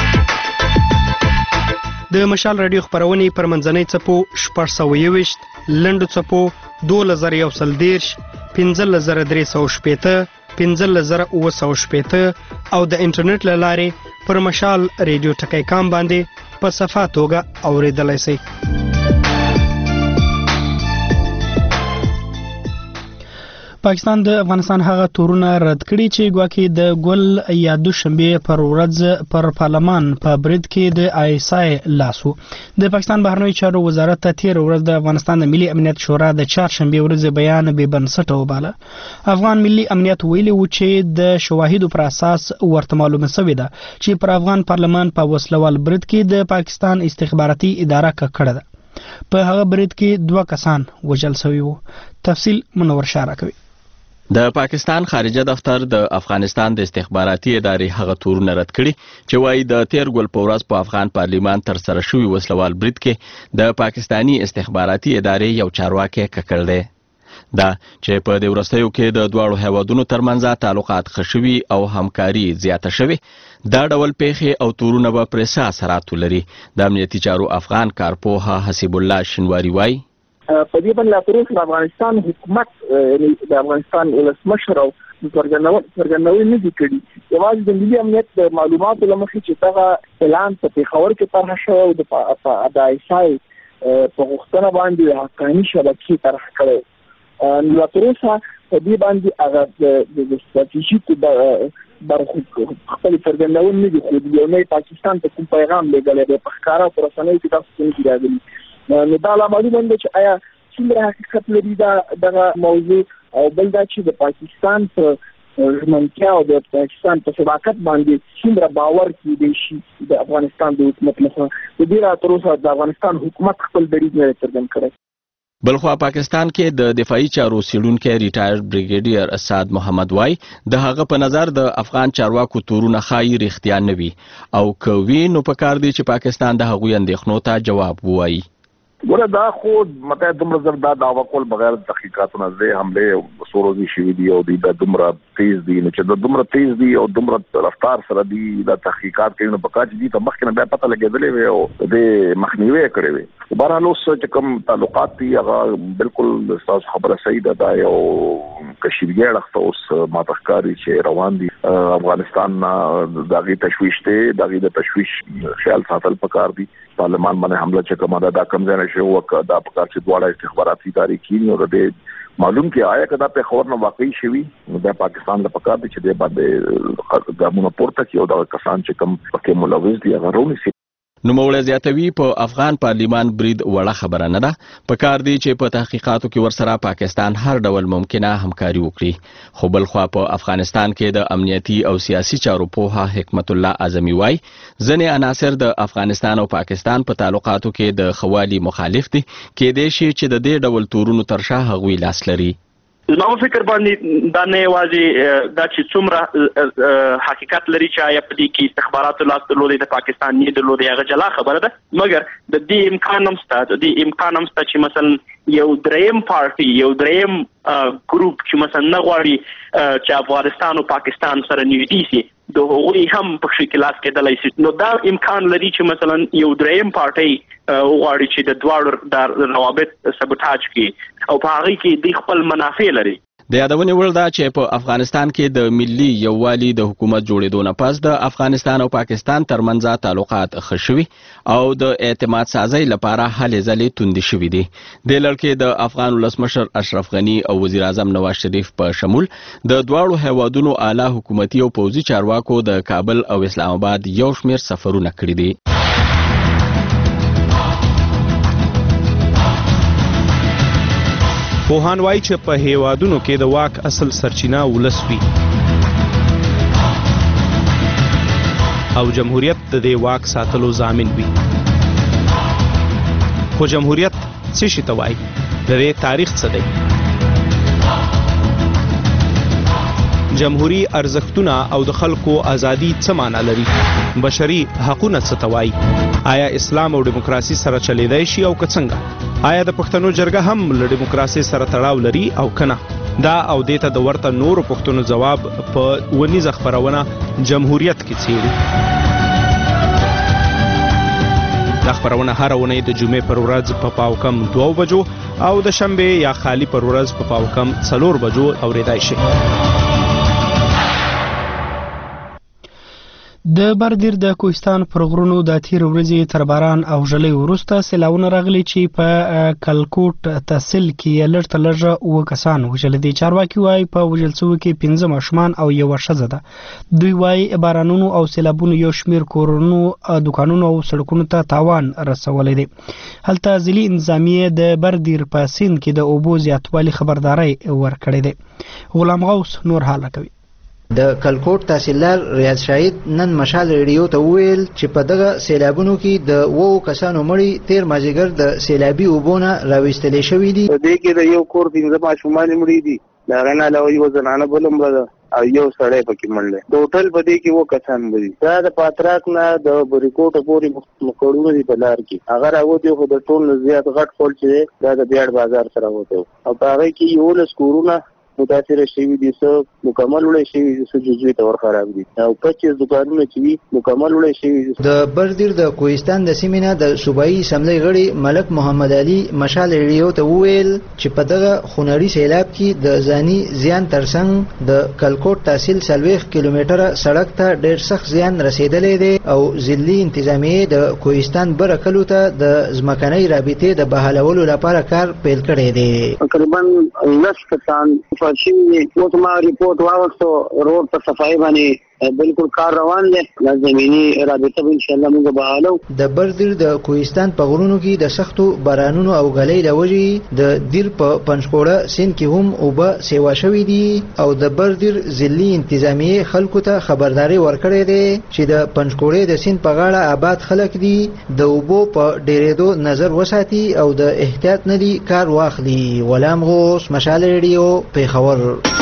د مشال رادیو خبرونه پر منځنۍ څپو 621 لنډو څپو 2130 15315 15915 او د انټرنیټ له لارې پر مشال رادیو ټکی کام باندې په صفه توګه اوریدلای شئ. پاکستان د افغانستان هغه تورونه رد کړي چې ګواکې د ګل یا دوشنبه پر ورځ پر پارلمان په برید کې د آیسای لاسو. د پاکستان بهرنیو چارو وزارت ته تیر ورځ د افغانستان د ملي امنیت شورا د چهارشنبه ورځ بیان به بنسټ وباله. افغان ملي امنیت ویلي و چې د شواهدو پر اساس ورته معلومه شوې ده چې پر افغان پارلمان په وسلوال برید کې د پاکستان استخباراتي اداره کړه ده. په هغه برید کې 2 کسان وژل شوي وو. تفصیل منور شاه راکوي. د پاکستان خارجه دفتر د افغانستان د استخباراتي ادارې هغه تورونه رد کړي چې وایي د تیر ګل په ورځ په افغان پارلیمان تر سره شوی وسلوال برید کې د پاکستانی استخباراتي ادارې یو چارواکي ککړ دی. دا چې په دې ورستیو کې د دواړو هیوادونو ترمنځ تعلقات خښوي او همکاري زیاته شوي، دا ډول پیښې او تورونه به پر اساس راتولري. د امنیتي چارو افغان کارپوه حسیب الله شینواری وایي په دې باندې تر د افغانستان حکومت یعنی د افغانستان ولسمشر او څرګندونې نه دي کړي. یوازې د ملي امنیت د معلوماتو له مخې چې دغه اعلان په پیښور کې طرح شوی او د آیسای په غوښتنه باندې حقاني شبکې طرح کړی. نو تر اوسه په دې باندې هغه د ستراتیژیکو برخو خپل څرګندونې نه دي کړي. یو نه پاکستان ته کوم پیغام لېږلی دی په ښکاره په رسنیو کې تاسو نه دي راغلي. نو دا معلومه ده چې آیا څومره حقیقت لري دغه موضوع، او بل دا چې د پاکستان په ژمنتیا او د پاکستان په صداقت باندې څومره باور کیدی شي د افغانستان د حکومت لخوا. د دې را تر اوسه د افغانستان حکومت خپل دریځ نه څرګند کړی. بلخوا پاکستان کې د دفاعي چارو څېړونکی ریټایر بریګیډیر اسعد محمد وای د هغه په نظر د افغان چارواکو تورونه ښایي رښتیا نه وي او که وي نو پکار دی چې پاکستان د هغوی اندېښنو ته جواب ووایي. ګوره دا خو مته دومره زر دا دعوا کول بغیر تحقیقاتو نه زه حمله سوروزي شوي دي او د دومره تیز دي نو چې د دومره تیز دي او دومره رفتار سره دي د تحقیقات کوي نو پکاچ دي ته مخکې نه بیا پته لګېدلې وي او د مخنیوي کړې وي. بهرحال اوس چې کوم تعلقات دي هغه بالکل تاسو خبره صحیح ده یو کشیرګي اړخ اوس ما تخکاری چې روان دي افغانستان دغه تشويش ته دغه د تشويش خیال ساتل پکار دي. پارلمان باندې حمله چې کومه دا کم ځای نشو وکړه دا پکار چې دواړه استخباراتي ادارې کینی او د معلوم کې آیا کدا په خبر نه واقعي شوی نو د پاکستان له پکار دي چې د باندې ګامونه پورته کیو دا کسان چې کم پکې ملوث دي هغه رونی سي. نوموړی زیاتوي په افغان پارلیمان برید وړه خبره نه ده پکار دی چې په تحقیقاتو کې ورسره پاکستان هر ډول ممکنه همکاري وکړي. خو بلخوا په افغانستان کې د امنیتي او سیاسي چارو پوها حکمت الله اعظمي وای ځینې عناصر د افغانستان او پاکستان په تعلقاتو کې د خوالي مخالف دي کېدای شي چې د دې ډول تورونو تر شا هغوی لاس لري. زما فکر باندې دا نه یوازې دا چې څومره حقیقت لري چې آیا په دې کې استخباراتو لاس درلودي د پاکستان نه درلودي هغه جلا خبره ده مګر د دې امکان هم شته چې مثلا یو دریم پارټي یو دریم ګروپ چې مثلا نه غواړي چې افغانستان او پاکستان سره نږدې شي د هغوی هم په شکل لاس کېدلای شي. نو دا امکان لري چې مثلا یو دریم پارټي غواړي چې د دواړو د روابط سبوتاج کړي او په هغه کې د خپل منافع لري. د یادونې وړ ده چې په افغانستان کې د ملي یووالي د حکومت جوړېدو نه پس د افغانستان او پاکستان ترمنځ تعلقات ښه شوي او د اعتماد سازۍ لپاره هلې ځلې توندې شوي دي. د لړکې د افغان ولسمشر اشرف غني او وزیر اعظم نواز شریف په شمول د دواړو هیوادونو اعلی حکومتي او پوځي چارواکو د کابل او اسلام آباد یو شمېر سفرونه کړي دي. پوهان وایي چې په هیوادونو کې د واک اصل سرچینه ولس وي او جمهوریت د دې واک ساتلو ضامن وي. خو جمهوریت څه شي ته وایي؟ د دې تاریخ څه دی؟ جمهوری ارزښتونه او د خلکو ازادي څه معنا لري؟ بشري حقوقونه څه ته وایي؟ آیا اسلام او دیموکراسي سره چلیدای شي او که څنګه؟ آیا د پښتنو جرګه هم له دیموکراسي سره تړاو لري او کنه؟ دا او دیته د ورته نورو پښتنو جواب په ونیزه خبرونه جمهوریت کې څیړي. دا خبرونه هر ونې د جمعې پر ورځ په پاوکم 2 بجو او د شنبه یا خالی پر ورځ په پاوکم 4 بجو اوریدای شي. د بردیر د کوهستان پر غرونو د تیر ورځې تر باران او ژلۍ وروسته سیلاونه راغلي چې په کلکوټ تحصیل کې لږ تر لږه 9 کسان وژل دي. چارواکي وایي په وژل شوو کې 15 ماشومان او یوه ښځه ده. دوی وایي بارانونو او سیلابونو یو شمېر کورونو دوکانونو او سړکونو ته تاوان رسولی دی. هلته ضلعي انتظامیې د بردیر په سیند کې د اوبو زیاتوالي خبرداری ورکړی دی. غلام غوث نور حاله کوي. د کلکوټ تحصیلدار ریاض شاهد نن مشال ریډیو ته وویل چې په دغه سیلابونو کې د 9 کسانو مړي تیر مازیګر د سیلابي اوبونه راوستلې شوې دي. د دې کې د یو کور 15 ماشومان مړي دي. دا غنا له یو زنانه بلم ده او یو سړی پکې مړ دی. ټوټل په دې کې 9 کسان مړي. دا د پاتراک نه د بریکوټ پورې مکړونو دی په لار کې. هغه راوځي خو د ټول زیات غټ فول چې دا د بیاړ بازار سره وته او هغه کې یو لس کورونه متاثر شوي دي. څه مکمل وړي شوي دي، څه جزوي تور خراب دي او 25 دکانونه چې مکمل وړي شوي دي. د بردیر د کوهستان د سیمې نه د صوبایي اسمبلی غړي ملک محمد علي مشال ریډیو ته وویل چې په دغه خونړي سیلاب کې د ځاني زیان ترڅنګ د کلکوټ تحصیل 40 کیلومتره سړک ته ډېر سخت زیان رسیدلی دی او ضلعي انتظامیې د کوهستان بره کلو ته د ځمکنۍ رابطې د بحالولو لپاره کار پیل کړی دی. تقریبا 10 کسان شي اوس ما ریپورت واغستو روډ په صفای باندې بالکل کار روان دی زمینی رابطه ان شاء الله موږ به حالو. د بردیر د کوهستان په غرونو کې د سختو بارانونو او غلې لوجي د دیر په پنځکوړه سین کې هم اوبه سیوا شوې دي او د بردیر ضلعي انتظامیه خلکو ته خبرداري ورکړې ده چې د پنځکوړې د سین په غاړه آباد خلک دي د اوبو په ډېرېدو نظر وساتي او د احتیاط نه دي کار واخلي. غلام غوث، مشال ریډیو، پیښور.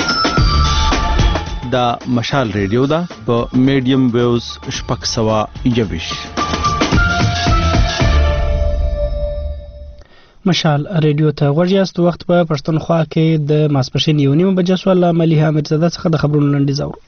دا مشال ریډیو دا په میډیم ویوز 621. مشال ریډیو ته غوږ یاست. وخت په پښتونخوا کې د ماسپښین 1:30 بجې سو. الله مليحه مرزاده څخه د خبرونو لنډیز اورو.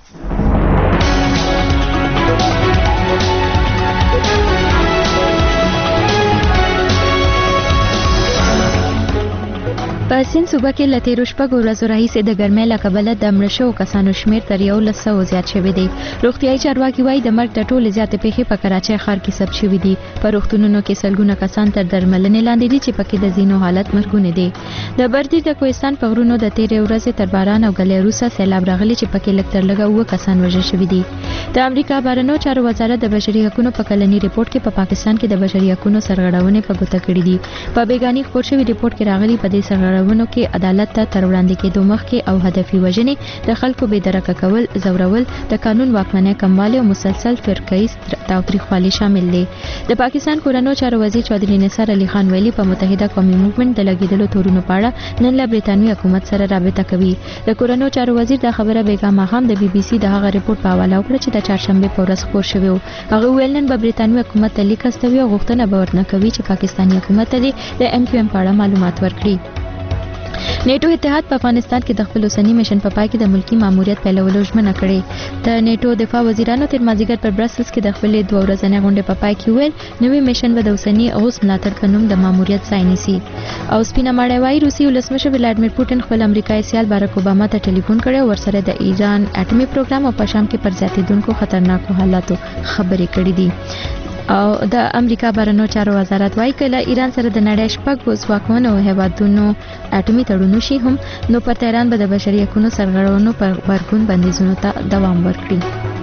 په سین صوبه کې له تیرو شپږو ورځو راهیسې د ګرمۍ له کبله د مړه شوو کسانو شمېر تر 1100 زیات شوی دی. روغتیایي چارواکي وایي د مرګ د ټولې زیاتې پیښې په کراچۍ ښار کې ثبت شوي دي. په روغتونونو کې سلګونه کسان تر درملنې لاندې دي چې پکې د ځینو حالت مرګونه دي. د بردیر د کوهستان په غرونو د تیرې ورځې تر باران او غلې وروسته سیلاب راغلی چې پکې لږ تر لږه 9 کسان وژل شوي دي. د امریکا بهرنیو چارو وزارت د بشري حقوقو په کلني ریپورت کې په پاکستان کې د بشري حقوقو سرغړونې په ګوته کړې دي. په بیګاني خپور شوی ریپورت کې راغلي په دې سرغړونو کې عدالت ته تر وړاندې کېدو مخکې او هدفي وژنې، د خلکو بې درکه کول، زورول، د قانون واکمنۍ کموالی او مسلسل فرقه‌یي تاوتریخوالی شامل دي. د پاکستان کورنیو چارو وزیر چودري نثار علي خان ویلي په متحده قومي موومېنټ د لګیدلو تورونو په اړه نن له برېټانوي حکومت سره رابطه کوي. د کورنیو چارو وزیر دا خبره بیګا ماښام د BBC د هغه ریپورت په حواله وکړه چې د چهارشنبه په ورځ خپور شوی و. هغه ویل نن به برېټانوي حکومت ته لیک استوي او غوښتنه به ورنه کوي چې پاکستاني حکومت ته د MQM په اړه معلومات ورکړي. نیټو اتحاد په افغانستان کې د خپل اوسنی میشن په پای کې د ملکی ماموریت پیلولو ژمنه کړې. د نیټو دفاع وزیرانو تر مازیګر پر برسلز کې د خپل 2 ورځنۍ غونډې په پای کې ویل نوې میشن به د اوسنی اوس ملاتړ په نوم د ماموریت ځای نیسي. او سپینه ماړی وايي روسي ولسمشر ولادیمیر پوتین خپل امریکایي سیال باراک اوباما ته ټلیفون کړی او ورسره د ایران اټومي پروګرام او په شام کې پر زیاتېدونکو خطرناکو حالاتو خبرې کړې دي. او د امریکا بهرنیو چارو وزارت وايي کله ایران سره د نړۍ شپږ ځواکمنو هیوادونو اټومي تړون شي هم نو پر تهران به د بشري حقوقو سرغړونو پر غبرګون بندیزونو ته دوام ورکړي.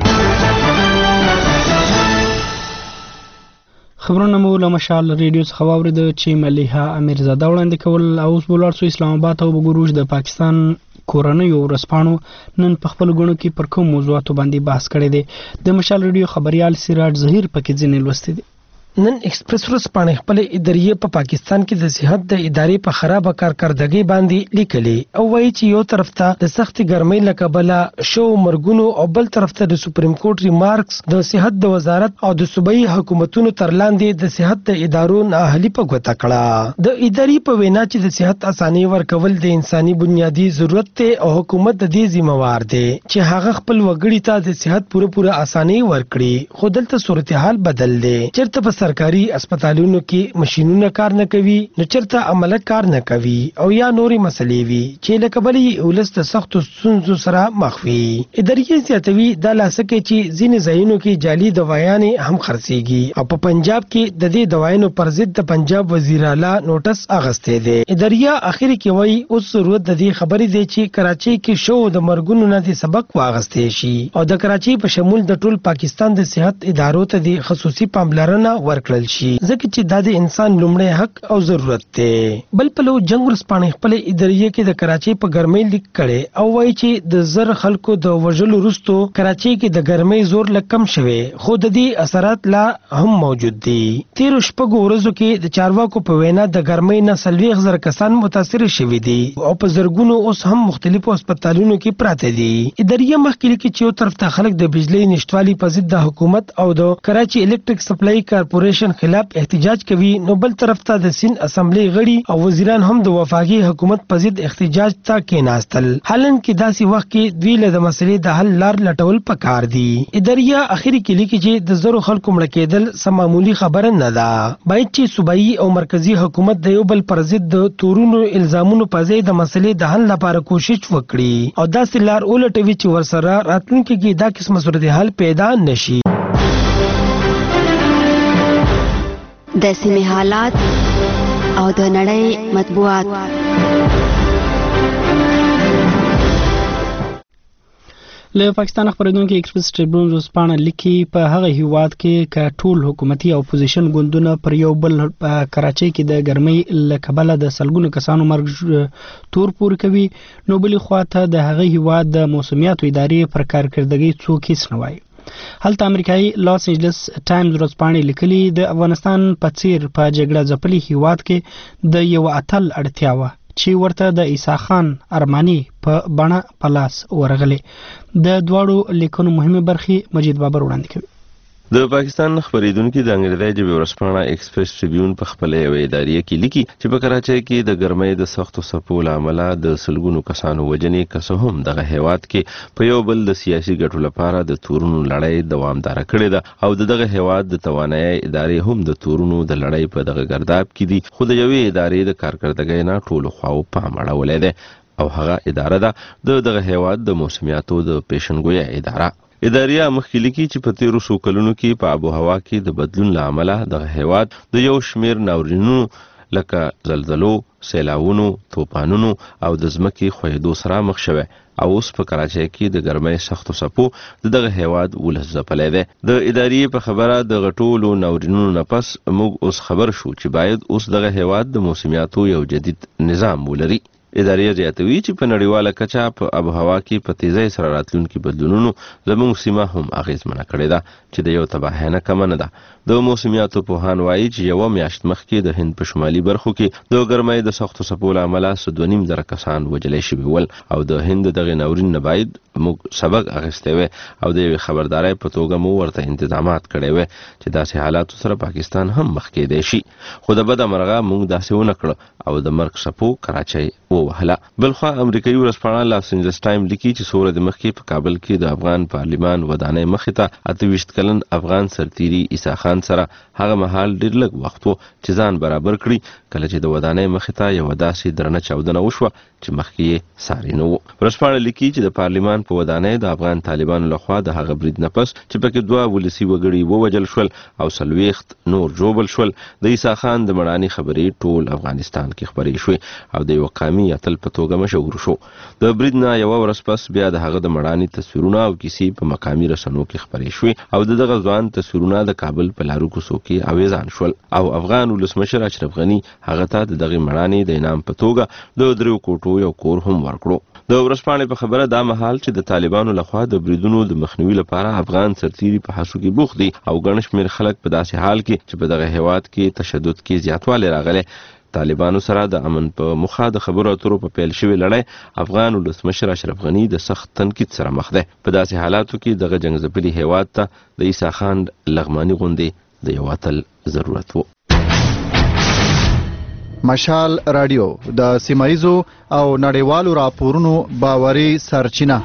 خبرونه مو له مشال ریډیو څخه واورېد چې مليحه امیرزاده وړاندې کول. او اوس بولار سو اسلام آباد او وګورو د پاکستان کورنیو ورځپاڼو نن په خپل غونډو کې پر کوم موضوعاتو باندې بحث کړی دی. د مشال ریډیو خبريال سراج ظهیر پکې ځینې لوستي دي. نن ایکسپریس ورځپاڼه خپل ادارې په پاکستان کې د صحت د ادارې په خراب کارکردګۍ باندې لیکلي او وایي چې یو طرف ته د سخت ګرمۍ له کبله شو مرګونو او بل طرف ته د سپریم کورټ ریمارکس د صحت د وزارت او د صوبایي حکومتونو تر لاندې د صحت د ادارو نااهلي په ګوته کړه. د ادارې په وینا چې د صحت اساني ورکول د انساني بنیادی ضرورت ته او حکومت د دې ذمہوار دی چې هغه خپل وګړي ته د صحت پوره اساني ورکړي. خو دلته صورتحال بدل دی. چیرته په سرکاري اسپیټالونو کې ماشينونه کار نه کوي، نو چرته عمله کار نه کوي او یا نوري مسلې وي چې لکه بلې ولست سختو ستونزو سره مخ وي. ادارې زیاتوي د لاسکه چې ځینې ځایونو کې جعلي دوايانې هم خرڅيږي او په پنجاب کې د دې دوايانو پر ضد د پنجاب وزیر اعلی نوټس اغسته دي. ادارې اخر کې وایي اوس ضرورت د دې خبرې دی چې کراچۍ کې شو د مرګونو نه د سبق واغسته شي او د کراچۍ په شمول د ټول پاکستان د صحت ادارو ته د خصوصي پاملرنه ورکړل شي ځکه چې د انسان لومړی حق او ضرورت دی. بل په لو جنگ ورسپانې خپل ادارې کې د کراچۍ په ګرمۍ لیک کړي او وایي چې د زر خلکو د وژلو وروسته کراچۍ کې د ګرمۍ زور لکم شوی خو د دې اثرات لا هم موجود دي. 13 شپږ ورځو کې د چارواکو په وینا د ګرمۍ نه 40,000 کسان متاثر شوي دي او په زرګونو اوس هم مختلفو هسپتالونو کې پراته دي. ادارې مخکې لیکي چې یو طرف ته خلک د بجلی نشټوالي په ضد د حکومت او د کراچۍ الکتریک سپلای کارپوریشن خلاف احتجاج کوي، نو بل طرف ته د سین اسمبلی غړي او وزیران هم د وفاقي حکومت په ضد احتجاج ته کېناستل. حالن کې داسې وخت کې دوی له مسلې د حل لار لټول پکار دي. ادارې اخري کې لیکي چې د زرو خلکو مړ کېدل سمامولي خبره نه ده. باید چې صوبایي او مرکزی حکومت د یو بل پر ضد د تورونو الزامونو په ځای د مسلې د حل لپاره کوشش وکړي او داسې لار ولټوي چې ورسره راتلونکي کې دا قسمه صورتحال پیدا نشي. د سیمې حالات او د نړۍ مطبوعات. له پاکستان خبرونکو ایکسپریس ټریبیون ورځپاڼه لیکي په هغه هیواد کې ک ټول حکومتي او اپوزیشن ګوندونه پر یو بل کراچۍ کې د ګرمۍ له کبله د سلګونو کسانو مرګ تور پور کوي، نو بلې خواته د هغه هیواد د موسمیاتو ادارې پر کارکردګۍ څوک هیڅ نه وایي. هلته امریکایي لاس انجلس ټایمز ورځپاڼې لیکلي د افغانستان په څیر په جګړه ځپلي هیواد کې د یو اتل اړتیا وه چې ورته د عیسی خان ارماني په بڼه په لاس ورغلی. د دواړو لیکنو مهمه برخې مجید بابر وړاندې کوي. د پاکستان خبرېدونکو د انګریزي ژبې ورځپاڼه ایکسپریس ټریبیون په خپل یو ادارې کې لیکي چې په کراچۍ کې د ګرمۍ د سختو څپو له امله د سلګونو کسانو وژنې که څه هم دغه هیواد کې په یو بل د سیاسي ګټو لپاره د تورونو لړۍ دوامداره کړې ده او دغه هیواد د توانایي ادارې هم د تورونو د لړۍ په دغه ګرداب کې دي، خو د یوې ادارې د کارکردګۍ نه ټولو خواو پام اړولی دی او هغه اداره ده دغه هیواد د موسمیاتو د پیشنګویۍ اداره. اداریا مخکې لیکي چې په تیرو څو کلونو کې په آب و هوا کې د بدلون له امله دغه هیواد د یو شمیر ناورینونو لکه زلزلو، سیلاوونو، طوفانونو او د ځمکې ښویېدو سره مخ شوی او اوس په کراچۍ کې د ګرمۍ سختو څپو دغه هیواد ولس ځپلی دی. د ادارې په خبره د ټولو ناورینونو نه پس موږ اوس خبر شو چې باید اوس دغه هیواد د موسمیاتو یو جدید نظام ولري. ادارې زیاتوي چې په نړیواله کچه په آب و هوا کې په تیزۍ سره راتلونکي بدلونونو زموږ سیمه هم اغیزمنه کړې ده چې د یو تباهۍ نه کمه نه ده. د موسمیاتو پوهان وایي چې یوه میاشت مخکې د هند په شمالي برخو کې د ګرمۍ د سختو څپو له امله 2.5 کسان وژلی شوي ول او د هند دغې ناورین نه باید موږ سبق اخیستی وی او د یوې خبردارۍ په توګه مو ورته انتظامات کړی وی چې داسې حالاتو سره پاکستان هم مخ کېدی شي، خو د بده مرغه موږ داسې ونه کړه او د مرګ څپو کراچۍ ووهله. بلخوا امریکایي ورځپاڼه لاس انجلس ټایم لیکي چې څو ورځې مخکې په کابل کې د افغان پارلیمان ودانۍ مخې ته 28 کلن افغان سرتیري عیسی خان سره هغه مهال ډېر لږ وخت و چې ځان برابر کړي کله چې د ودانۍ مخې ته یوه داسې درنه چاودنه وشوه چې مخکې یې ساری نه و. ورځپاڼه لیکي چې د پارلیمان په ودانۍ د افغان طالبانو لخوا د هغه برید نه پس چې پکې 2 ولسي وګړي ووژل شول او 40 نور ژوبل شول، د عیسی خان د مړانې خبرې ټول افغانستان کې خبرې شوې او د یو قامي اتل په توګه مشهور شو. د برید نه یوه ورځ پس بیا د هغه د مړانې تصویرونه او کیسې په مقامي رسنو کې خپرې شوې او دغه ځوان تصویرونه د کابل په لارو کوڅو کې اویزان شول او افغان ولسمشر اشرف غني هغه ته د دغې مړانې د انعام په توګه د 3 کوټو یو کور هم ورکړو. د ورځپاڼې په خبره دا مهال چې د طالبانو لخوا د بریدونو د مخنیوي لپاره افغان سرتیري په هڅو کې بوخت دي او ګڼ شمېر خلک په داسې حال کې چې په دغه هیواد کې تشدد کې زیاتوالی راغلی. طالبانو سره د امن په مخه د خبرو اترو په پیل شوې لړۍ افغان ولسمشر اشرف غني د سخت تنقید سره مخ دی. په داسې حالاتو کې دغه جنګ ځپلي هیواد ته د عیسی خان لغماني غوندې د یو اتل ضرورت و. مشال رادیو د سیمایزو او نړیوالو راپورونو باوري سرچینه.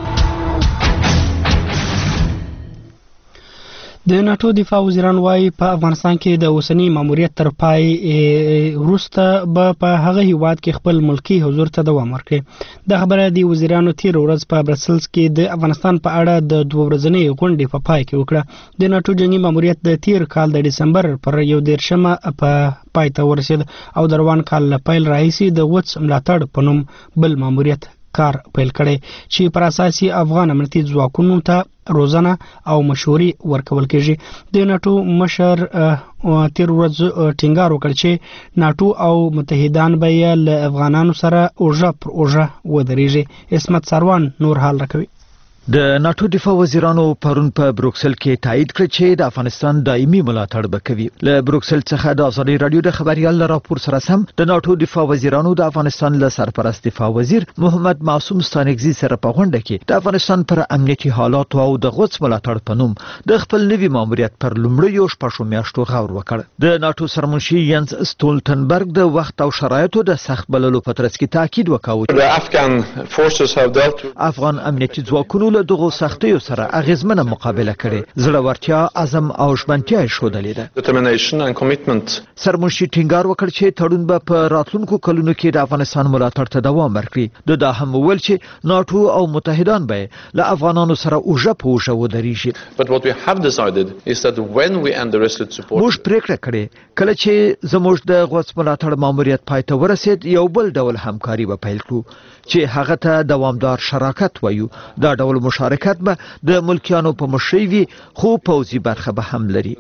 د ناتو دفاع وزیران وايي په افغانستان کې د اوسنی ماموریت تر پای وروسته به په هغه هیواد کې خپل ملکی حضور ته دوام ورکړي. د خبره دی وزیرانو تیر ورځ په برسلز کې د افغانستان په اړه د 2 ورځنۍ غونډې په پای کې وکړه. د ناتو جنگي ماموریت د تیر کال د دسمبر پر 11 په پای ته ورسید او د روان کال له پیل راهیسې د غوڅ ملاتړ په نوم بل ماموریت کار پیل کړي چې پر اساسي افغان امنیتي ځواکونو ته روزانه او مشوري ورکول کېږي. د ناتو مشر تیر ورځ ټینګار وکړ چې ناتو او متحدان به یې له افغانانو سره اوژه پر اوژه ودرېږي. اسمت سروان نور حال راکوي. د ناتو دفاع وزیرانو پرون په بروکسل کې تایید کړ چې د افغانستان دایمي ملاتړ به کوي. له بروکسل څخه د ازادي رادیو د خبريال راپور سره سم د ناتو دفاع وزیرانو د افغانستان له سرپرست دفاع وزیر محمد معصوم ستانکزي سره په غونډه کې د افغانستان پر امنیتي حالات او د غوڅ ملاتړ په نوم د خپل نوي ماموریت پر لومړیو شپږو میاشتو غور وکړ. د ناتو سرمنشي ینس ستولټنبرګ د وخت او شرایطو د سخت بللو په ترڅ کې تاکید وکاوه افغان امنیتي ځواکونو له دغه سختیو سره اغیزمنه مقابله کړي، زړورتیا، عزم او ژمنتیا یې ښودلې ده. سرمنشي ټینګار وکړ چې تړون به په راتلونکو کلونو کې د افغانستان ملاتړ ته دوام ورکړي. دا هم وویل چې ناتو او متحدان به له افغانانو سره اوژه په اوژه ودرېږي. موږ پریکړه کړې کله چې زموږ د غوڅ ملاتړ ماموریت پای ته ورسید یو بل ډول همکاري به پیل کړو چې هغه ته دوامدار شراکت وایو. دا ډول ډلو مشارکت به د ملکیانو په مشرۍ وي خو پوځي برخه به هم لري.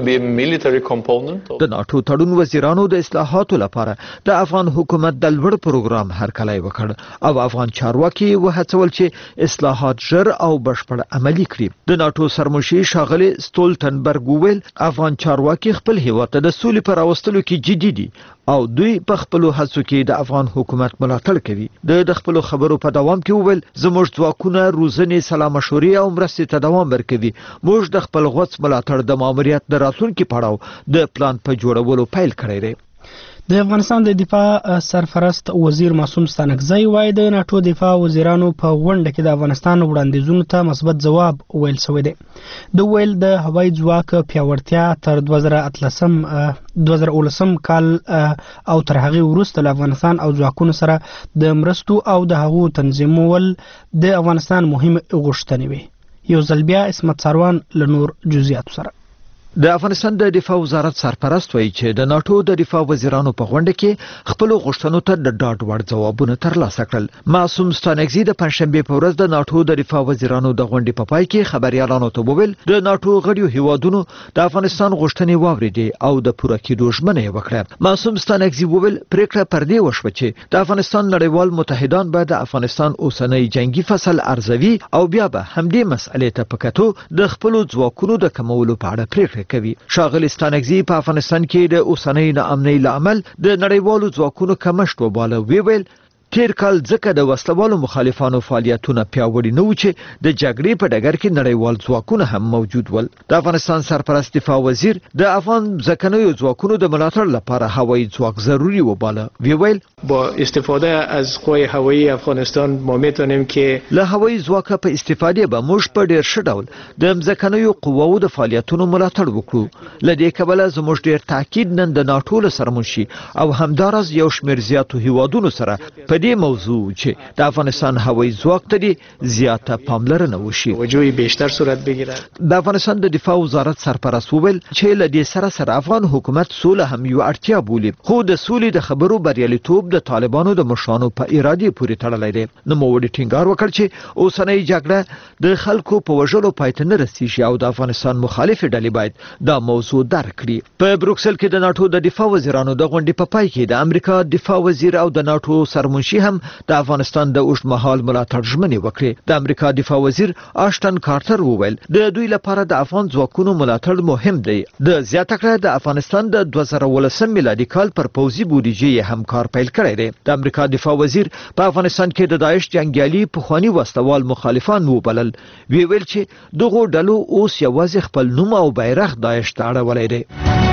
د ناتو تړون وزیرانو د اصلاحاتو لپاره د افغان حکومت د لوړ پروګرام هرکلی وکړ او افغان چارواکي وهڅول چې اصلاحات ژر او بشپړ عملي کړي. د ناتو سرمشر ښاغلي ستولټنبرګ وویل افغان چارواکي خپل هیواد ته د سولې په راوستلو کې جدي دي او دوی په خپلو هڅو کې د افغان حکومت ملاتړ کوي. د خپلو خبرو په دوام کې وویل زموږ ځواکونه روزنې سلا مشورې او مرستې ته دوام ورکوي. موږ د خپل غوڅ ملاتړ د ماموریت د راتلونکي پړاو د پلان په جوړولو پیل کړی دی. د افغانستان د دفاع سرپرست وزیر معصوم ستانکزی وایي د ناتو دفاع وزیرانو په غونډه کې د افغانستان وړاندیزونو ته مثبت ځواب ویل شوی دی. د ویل د هوایي ځواک پیاوړتیا تر 2018 کال او تر هغه وروسته له افغانستان او ځواکونو سره د مرستو او د هغو تنظیمول د افغانستان مهم غوښتنې وي. یو ځل بیا اسمت ساروان له نور جزئیاتو سره. د افغانستان د دفاع وزارت سرپرست وایي چې د ناتو د دفاع وزیرانو په غونډه کې خپل غوښتنو ته د ډاډ وړ ځوابونه ترلاسه کړل. معصوم ستانکزی د پنځشنبه په ورځ د ناتو د دفاع وزیرانو د غونډې په پای کې خبريالانو ته وویل د ناتو غړیو هیوادونو د افغانستان غوښتنې واوریدي او د پوره کېدو ژمنه یې وکړه. معصوم ستانکزی وویل پریکړه پر دې وشوه چې د افغانستان نړیوال متحدان به د افغانستان اوسنۍ جنگي فصل ارزوي او بیا به همدې مسئلې ته په کتو د خپل ځواکونو د کمولو په اړه پریکړه کوي. ښاغلي ستانکزی په افغانستان کې د اوسنۍ ناامنۍ لامل د نړیوالو ځواکونو کمښت وباله. ویل تیر کال ځکه د وسلوالو مخالفانو فعالیتونه پیاوړي نه و چې د جګړې په ډګر کې نړیوال ځواکونه هم موجود ول. د افغانستان سرپرست دفاع وزیر د افغان ځکنیو ځواکونو د ملاتړ لپاره هوایي ځواک ضروری وباله. ویل با استفاده از قوای هوایی افغانستان ما میتونیم که له هوایي ځواک په استفاده به موږ په ډیر ښه ډول د ځکنیو قواو د فعالیتونو ملاتړ وکړو. لدې کبله زموږ ډیر تاکید نن د ناتو له سرمنشي او همدارس یو شمیر زیاتو هیوادونو سره په دې موضوع چې د افغانستان هوایي ځواک ته زیاته پاملرنه وشي توجه بیشتر صورت بگیره. د افغانستان د دفاع وزارت سرپرست وویل چې له دې سره افغان حکومت سوله هم یو اړتیا بولي خو د سولې د خبرو بریالیتوب د طالبانو د مشرانو په اراده پورې تړلی دی. نوموړي ټینګار وکړ چې اوسنۍ جګړه د خلکو په وژلو پای ته نه رسیږي او د افغانستان مخالفې ډلې باید دا موضوع درک کړي. په بروکسل کې د ناتو د دفاع وزیرانو د غونډې په پای کې د امریکا دفاع وزیر او د ناتو سرمنشي هم د افغانستان د اوږدمهال ملاتړ ژمنې وکړې. د امریکا دفاع وزیر آشټن کارټر وویل د دوی لپاره د افغان ځواکونو ملاتړ مهم دی. د زیاته کړه د افغانستان د 2019 میلادي کال پر پوځي بودیجې هم کار پیل کړی دی. د امریکا دفاع وزیر په افغانستان کې د داعش جنگیالي پخوانی وسلوال مخالفان وبلل. ویل چې دغه ډلو اوس یوازې خپل نوم او بیرغ داعش ته اړولی دی.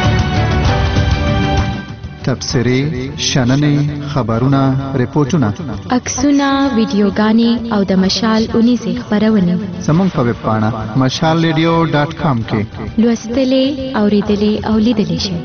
تبصرې، شننې، خبرونه، ریپورتونه، عکسونه، ویډیوګانې او د مشال اونیزې خبرونه زموږ په ویب پاڼه mashalradio.com کې لوستلې، اوریدلې او لیدلې شئ.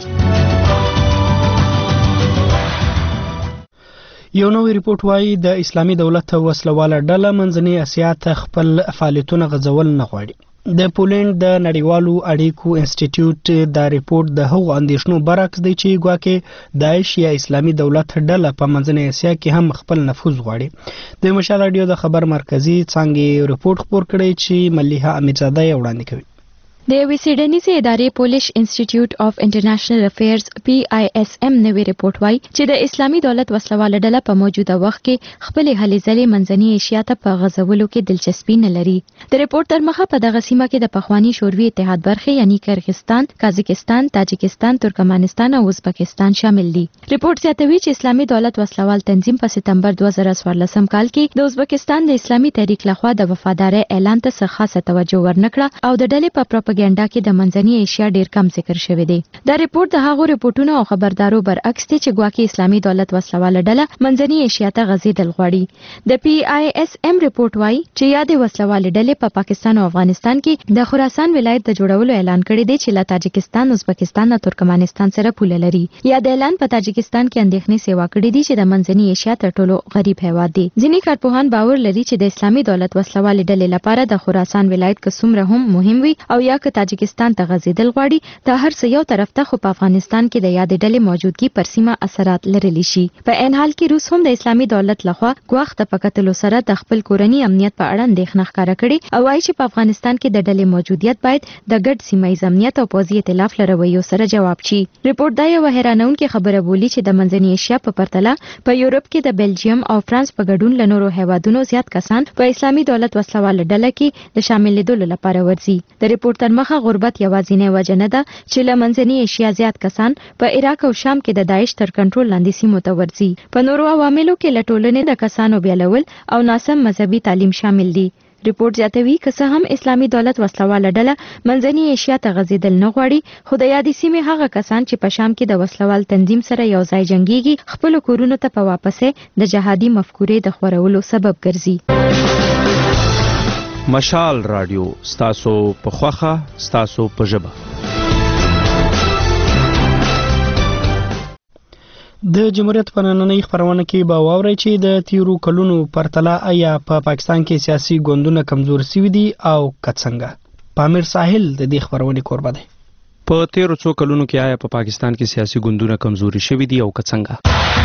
یو نوې ریپورت وایي د اسلامي دولت وسلواله ډله منځنۍ اسیا ته خپل فعالیتونه غځول نه غواړي. د پولند د نړیوالو اړیکو انسټیټیوټ دا ریپورت د هغو اندېښنو برعکس دی چې ګواکې داعش یا اسلامي دولت ډله په منځنۍ اسیا کې هم خپل نفوذ غواړي. د مشال راډیو د خبر مرکزی څانګې ریپورت خپور کړی چې ملیحه امیرزاده یې وړاندې کوي. د یوې څېړنیزې ادارې پولیش انسټیټیوټ اف انټرنیشنل افیرز PISM نوې ریپورت وایي چې د اسلامي دولت وسلواله ډله په موجوده وخت کې خپلې هلې ځلې منځنۍ ایشیا ته په غځولو کې دلچسپي نه لري. د ریپورت تر مخه په دغه سیمه کې د پخواني شوروي اتحاد برخې یعنی کرغستان، تاجکستان، تاجکستان، ترکمنستان او ازبکستان شامل دي. ریپورت زیاتوي چې اسلامي دولت وسلوال تنظیم په سپتمبر 2014 کال کې د ازبکستان د اسلامي تحریک لخوا د وفادارۍ اعلان ته څه خاصه توجه ورنکړه او د ډلې په پروپاګاندا کې د منځنۍ ایشیا ډیر کم ذکر شوی دی. دا ریپورت د هغو ریپورتونو او خبردارو برعکس دی چې ګواکې اسلامي دولت وسلواله ډله منځنۍ ایشیا ته غځېدل غواړي. د PISM ریپورت وایي چې یادې وسلوالې ډلې په پاکستان او افغانستان کې د خراسان ولایت د جوړولو اعلان کړی دی چې له تاجکستان، ازبکستان او ترکمنستان سره پوله لري. یا د اعلان په تاجکستان کې اندېښنې سیوا کړې دي چې د منځنۍ ایشیا تر ټولو غریب هیواد دی. ځینې کارپوهان باور لري چې د اسلامي دولت وسلوالې ډلې لپاره د خراسان ولایت که څومره هم مهم وي او یا که تاجکستان ته غځیدل غواړي د هر څه یو طرف ته، خو په افغانستان کې د یادې ډلې موجودګي پر سیمه اثرات لرلی شي. په عین حال کې روس هم د اسلامي دولت لخوا ګواښ ته په کتلو سره د خپل کورني امنیت په اړه اندېښنه ښکاره کړې او وایي چې په افغانستان کې د ډلې موجودیت باید د ګډ سیمه ییز امنیت او پوځي ائتلاف له رویو سره جواب شي. ریپورت دا یوه حیرانونکې خبره بولي چې د منځنۍ ایشیا په پرتله په یورپ کې د بلجیم او فرانس په ګډون له نورو هیوادونو زیات کسان په اسلامي دولت وسلواله ډله کې د شاملېدلو لپاره ورځي. د ریپورت تر مخه غربت یوازینۍ وجه نه ده چې له منځنۍ ایشیا زیات کسان په عراق او شام کې د داعش تر کنټرول لاندې سیمو ته ورځي. په نورو عواملو کې له ټولنې د کسانو بیلول او ناسم مذهبي تعلیم شامل دي. ریپورت زیاتوي که څه هم اسلامي دولت وسلواله ډله منځنۍ ایشیا ته غځېدل نه غواړي، خو د یادې سیمې هغه کسان چې په شام کې د وسلوال تنظیم سره یو ځای جنګيږي خپل کورونو ته په واپسې د جهادي مفکورې د خورولو سبب ګرځي. مشال رادیو ستاسو په خوخه ستاسو په ژبه. د جمهوریت په نننۍ خپرونه کې به واورئ چې د تیرو کلونو پرتله آیا په پاکستان کې سیاسي ګوندونه کمزور شوي دي او که څنګه. پامیر ساحل د دې خپرونې کوربه دی. په تیرو څو کلونو کې آیا په پاکستان کې سیاسي ګوندونه کمزوري شوي دي او که څنګه.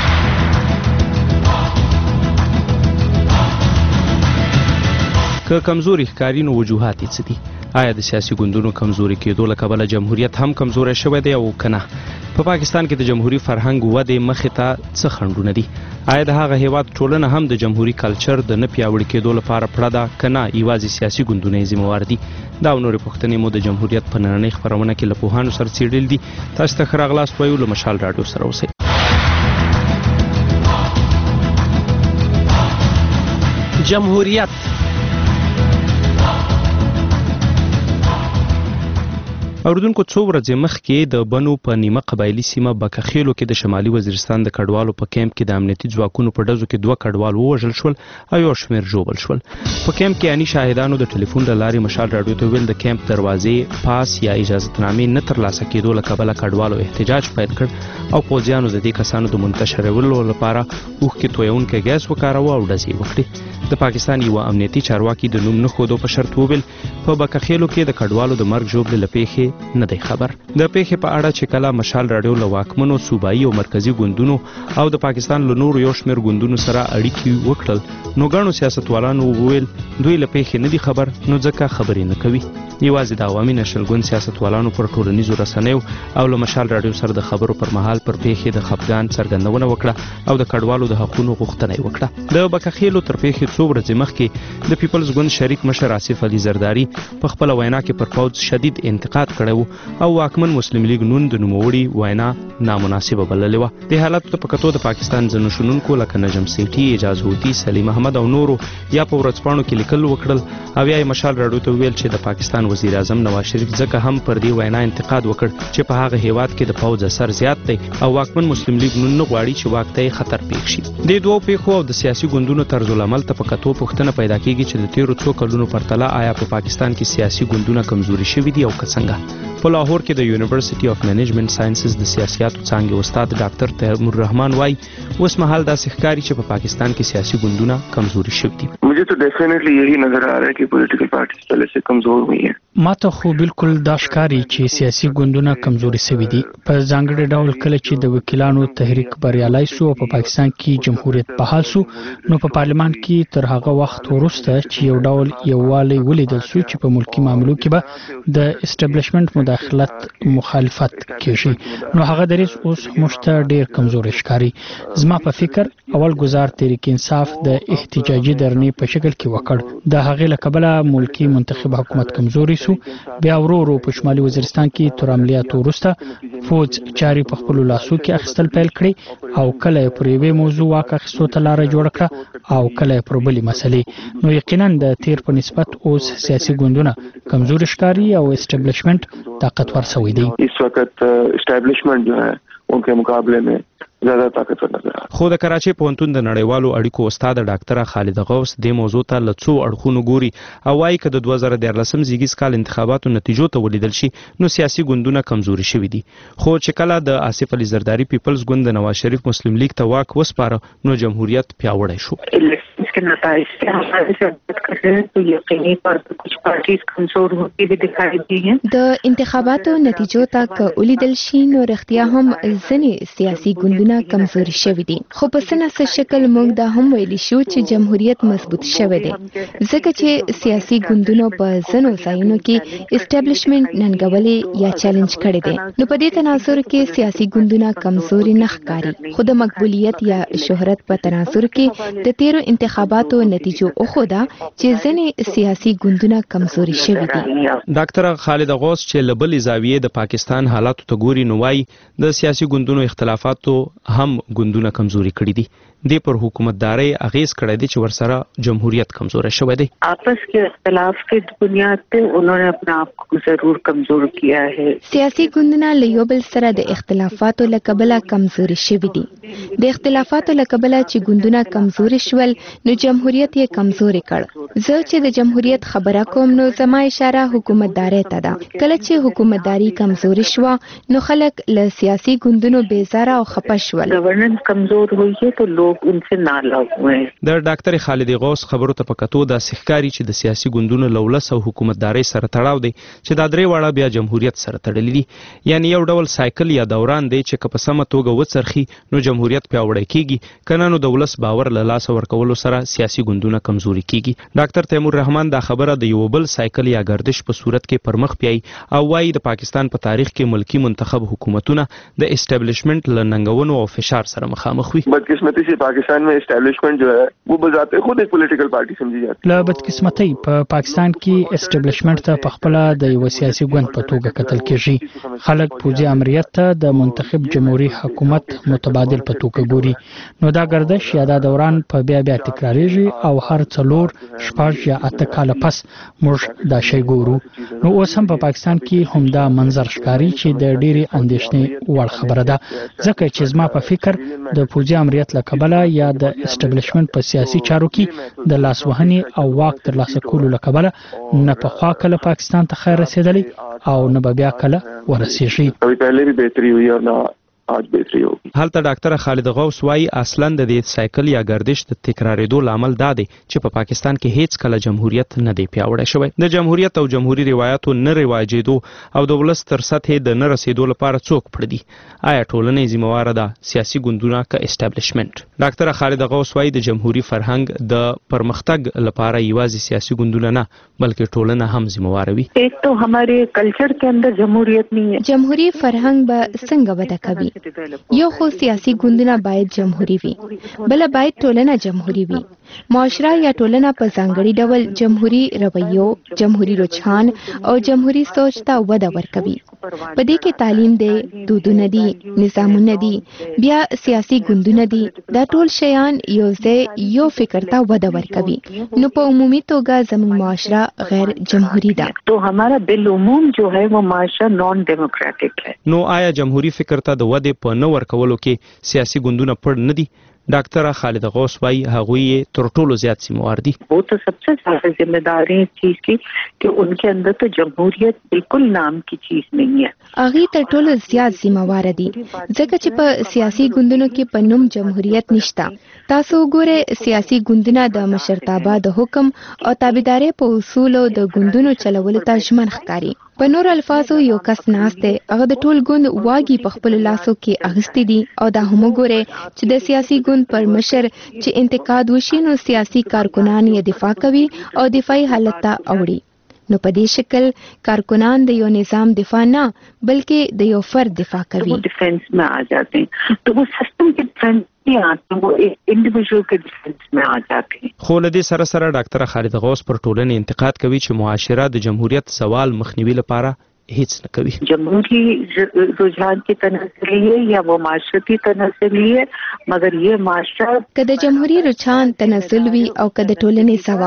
که کمزوري ښکاري نو وجوهات یې څه دي؟ آیا د سیاسي ګوندونو کمزوري کېدو له کبله جمهوریت هم کمزوری شوی دی او که نه؟ په پاکستان کې د جمهوریت فرهنګ ودې مخې ته څه خنډونه دي؟ آیا د هغه هیواد ټولنه هم د جمهوریت کلچر د نه پیاوړي کېدو لپاره پړه ده که نه یوازې سیاسي ګوندونه یې ذمهوار دي؟ دا او نورې پوښتنې مو د جمهوریت په نننۍ خپرونه کې له پوهانو سره څېړلي دي. تاسو ته ښه راغلاست وایو. له مشال راډیو سره اوسئ. جمهوریت اوریدونکو څو ورځې مخکې د بنو په نیمه قبایلي سیمه بکخیلو کې د شمالي وزیرستان د کډوالو په کیمپ کې د امنیتي ځواکونو په ډزو کې 2 کډوال ووژل شول او یو شمېر ژوبل شول. په کیمپ کې اني شاهدانو د ټلیفون له لارې مشال راډیو ته ویل د کیمپ دروازې پاس یا اجازهتنامې نه ترلاسه کېدو له کبله کډوالو احتجاج پیل کړ او پوځیانو د دې کسانو د منتشرولو لپاره اوښکې تویونکی ګیس وکاروه او ډزې وکړې. د پاکستان یو امنیتي چارواکي د نوم نه ښودو په شرط وویل په بکخیلو کې د کډوالو د مرګ ژوبلې له پیښې نه دی خبر. د پیښې په اړه چې کله مشال راډیو له واکمنو صوبایي او مرکزي ګوندونو او د پاکستان له نورو یو شمېر ګوندونو سره اړیکې وکړل نو ګڼو سیاستوالانو وویل دوی له پیښې نه دي خبر نو ځکه خبرې نه کوي. یوازې د عوامي نشل ګوند سیاستوالانو پر ټولنیزو رسنیو او له مشال راډیو سره د خبرو پر مهال پر پیښې د خپګان څرګندونه وکړه او د کډوالو د حقونو غوښتنه یې وکړه. د بکخیلو تر پیښې څو ورځې مخکې د پیپلز ګوند شریک مشر آصف علي زرداري په خپل وینا کې پر پوځ شدید انتقاد کړی او واکمن مسلم لیگ نون د نوموړي وینا نامناسبه بللې وه. د حالت په کتو د پاکستان ځینو شنونکو لکه نجم سیټي، اعجاز هوتي، سلیم احمد او نورو یا په ورځپاڼو کې لیکل وکړل او یا مشال راډیو ته ویل چې د پاکستان وزیر اعظم نواز شریف ځکه هم پر دې وینا انتقاد وکړ چې په هغه هیواد کې د پوځ اثر زیات دی او واکمن مسلم لیگ نون نه غواړي چې واک ته خطر پیښ شي. د دوو پیښو او د سیاسي ګوندونو طرز العمل ته په کتو پوښتنه پیدا کیږي چې د تیرو څو کلونو پرتله آیا په پاکستان کې سیاسي ګوندونه کمزوري شوي دي او که څنګه. په لاهور کې د یونیورسيټي اف منیجمنت ساينسز د سیاستو څانګې استاد ډاکټر تیمور رحمان وايي اوس مهال داسې ښکاري چې په پاکستان کې سیاسي ګوندونه کمزوري شوي دي. मुझे तो डेफिनेटली यही नजर आ रहा है कि पॉलिटिकल पार्टीज पहले से कमजोर हुई हैं. ما ته خو بالکل دا ښکاري چې سیاسي ګوندونه کمزوري شوي دي. په ځانګړي ډول کله چې د وکیلانو تحریک بریالای شو او په پاکستان کې جمهوریت بحال شو نو په پارلمان کې تر هغه وخت وروسته چې یو ډول یووالی ولیدل شو چې په ملکی معاملو کې به د اسټابلیشمنت مداخلت مخالفت کېږي نو هغه دریځ اوس مشته ډیر کمزوري ښکاري. زما په فکر اول گزار تحریک انصاف د احتجاجي درنې په شکل کې وکړ. د هغې له کبله ملکی منتخب حکومت کمزوري شو. بیا ورو په شمالي وزیرستان کې تر عملیاتو وروسته فوج چاري په خپل لاسو کې اخیستل پیل کړي او کله پر یوې موضوع واک اخیستو ته لار جوړ کړه او کله پر بلې مسلې. نو یقینا د تیر په نسبت اوس سیاسي ګوندونه کمزوري ښکاري او اسټابلیشمنت طاقتور شوی دی. इस वक्त एस्टेब्लिशमेंट जो है उनके मुकाबले में زیاده طاقتور نظر خو د کراچي پوهنتون د نړیوالو اړیکو استاد ډاکټر خالد غوث د موضوع ته لڅو اړخونو ګوري او وايي چې د 2014 زیږیز کال انتخاباتو نتیجو ته ولیدل شي نو سیاسي ګوندونه کمزوري شوي دي خو چې کله د آصف علي زرداری پیپلز ګوند د نواز شریف مسلم لیگ ته واک وسپاره نو جمهوریت پیاوړی شو इसके नतीजे से हमारे से बात कर रहे हैं तो यकीनी तौर पर कुछ पार्टीज कमजोर होती भी दिखाई दी हैं د انتخاباتو نتیجو ته ولیدل شي نو رښتیا هم ځینې سیاسي ګوندونه کمزوري شوي دي خو په څه شکل موږ دا هم ویلی شو چې جمهوریت مضبوط شوی دی ځکه چې سیاسي ګوندونو په ځینو ځایونو کې اسټابلیشمنت ننګولې یا چیلنج کړی دی نو په دې تناظر کې سیاسي ګوندونه کمزوري نه ښکاري خو د مقبولیت یا شهرت په تناظر کې د تیرو انتخاباتو نتیجو اوخدا چې ځینې سیاسي ګوندونه کمزوري شوي دي ډاکټر خالد غوث چې لبل زاویه د پاکستان حالاتو ته ګوري نو وايي د سیاسي ګوندونو اختلافاتو هم ګوندونه کمزوري کړي دي د پر حکومتداري اغیز کړی دی چې ورسره جمهوریت کمزور شوی دی आपस के اختلاف की बुनियाद पे उन्होंने अपने आप को जरूर कमजोर किया है سیاسي ګوندونه له یو بل سره د اختلافاتو له کبله کمزوري شوي دي د اختلافاتو له کبله چې ګوندونه کمزوري شول نو جمهوریت یې کمزوري کړ زه چې د جمهوریت خبره کوم نو زما اشاره حکومتداري ته ده کله چې حکومتداري کمزوري شو نو خلک له سیاسي ګوندونو بیزاره او خپه شول گورننس کمزور ہوئی ہے تو لوگ انसे ناراض ہوئے د ډاکټر خالد غوث خبرو ته پکاتو د سحکاري چې د سیاسي ګوندونو لولس او حکومتداري سره تړاو دی چې د درې واړه بیا جمهوریت سره تړلې دي یعنی یو ډول سایکل یا دوران دی چې په سمه توګه وڅرخي نو جمهوریت پیاوړی کیږي کنه نو د ولس باور له لاس ورکولو سره سیاسي ګوندونه کمزوري کیږي ډاکټر تیمور رحمان دا خبره د یو بل سایکل یا گردش په صورت کې پرمخ پیای او وايي د پاکستان په تاریخ کې ملکی منتخب حکومتونه د اسټابلیشمنت لننګونو او فشار سره مخامخ وي بدقسمتی سے पाकिस्तान में एस्टैब्लिशमेंट जो है वो बजाते खुद एक पॉलिटिकल पार्टी समझी जाती है له بدقسمتۍ په پاکستان کې اسټابلیشمنت ته په خپل د یو سیاسي ګوند په توګه کتل کېږي خلک پوځي امریت ته د منتخب جمهوریت حکومت متبادل په توګه ګوري نو دا گردش یا دا دوران په بیا تکراریږي او هر څلور شپږ یا اته کال پس موږ دا شی ګورو نو اوس هم په پاکستان کې هم دا منظر ښکاری چې د ډېری اندېښنې وړ خبره ده ځکه چې زما په فکر د پوځي امریت له کبله یا د اسټابلیشمنت په سیاسي چارو کې د لاسوهنې او واک ترلاسه کولو له کبله نه په خوا کله پاکستان ته خیر رسیدلی او نه بیا کله ورسیږي अभी पहले भी बेहतरी हुई और ना आज بهتري ہوگی هلته ډاکټر خالد غوث وايي اصلا د دې سایکل یا گردش د تکرارېدو لامل دا دی چې په پاکستان کې هیڅ کله جمهوریت نه دی پیاوړی شوی د جمهوریت او جمهوریت روایتو نه رواجېدو او د ولس تر سطح د نه رسیدو لپاره څوک پړ دي آیا ټولنې ذمہوار ده سیاسي ګوندونه که اسټابلیشمنت ډاکټر خالد غوث وايي د جمهوریت فرهنګ د پرمختګ لپاره یوازې سیاسي ګوندونه نه بلکې ټولنه هم ذمہوار وي ایک تو हमारे کلچر के अंदر جمهوریت नहीं है جمهوریت فرهنګ به څنګه وده کوي یو خو سیاسي ګوندونه باید جمهوری وي بل باید ټولنه جمهوری وي معاشره یا ټولنه په ځانګړي ډول جمهوری رویو جمهوری رجحان او جمهوری سوچ ته وده ورکوي په دې کې تعلیم دی دودونه دي نظامونه دي بیا سیاسي ګوندونه دي دا ټول شیان یو فکر ته وده ورکوي نو په عمومي توګه زموږ معاشره غیر جمهوری ده تو हमारा بالعموم जो है वो معاشره نان ډیموکراټک है نو آیا جمهوری فکر ته د وده په نو ورکولو کې سیاسي ګوندونه پړ نه دي ډاکټر خالد غوث وايي هغوی تر ټولو زیات ذمہوار دي वो तो सबसे ज्यादा जिम्मेदारी इस चीज की कि उनके अंदर तो जमहूरियत बिल्कुल नाम की चीज नहीं है هغه تر ټولو زیات ذمہوار دي ځکه چې په سیاسي ګوندونو کې په نوم جمهوریت نشته تاسو ګوره سیاسي ګوندونه د مشرتابه د حکم او تابعداري په اصولو د ګوندونو چلولو ته ژمن ښکاري په نور الفاظو یو کس ناشته هغه د ټول ګوند واګي په خپل لاسو کې اغستې دي او دا هم ګوره چې د سیاسي ګوند پر مشر چې انتقاد وشي نو سیاسي کارکنان یې دفاع کوي او دفاعي حالت ته اوړي نو په دې شکل کارکنان د یو نظام دفاع نه بلکې د یو فرد دفاع کوي वो डिफेंस में आ जाते हैं तो वो सिस्टम के डिफेंस नहीं आते वो इंडिविजुअल के डिफेंस में आ जाते हैं خو له دې سره سره ډاکټر خالد غوث پر ټولنې انتقاد کوي چې معاشره د جمهوریت سوال مخنیوي لپاره هیڅ نه کوي جمهوری رجحان کی تناسلی ہے یا وہ معاشرتی تناسلی ہے مگر یہ معاشرہ کله جمهوری رجحان تناسل وی او کله ټولنې سوال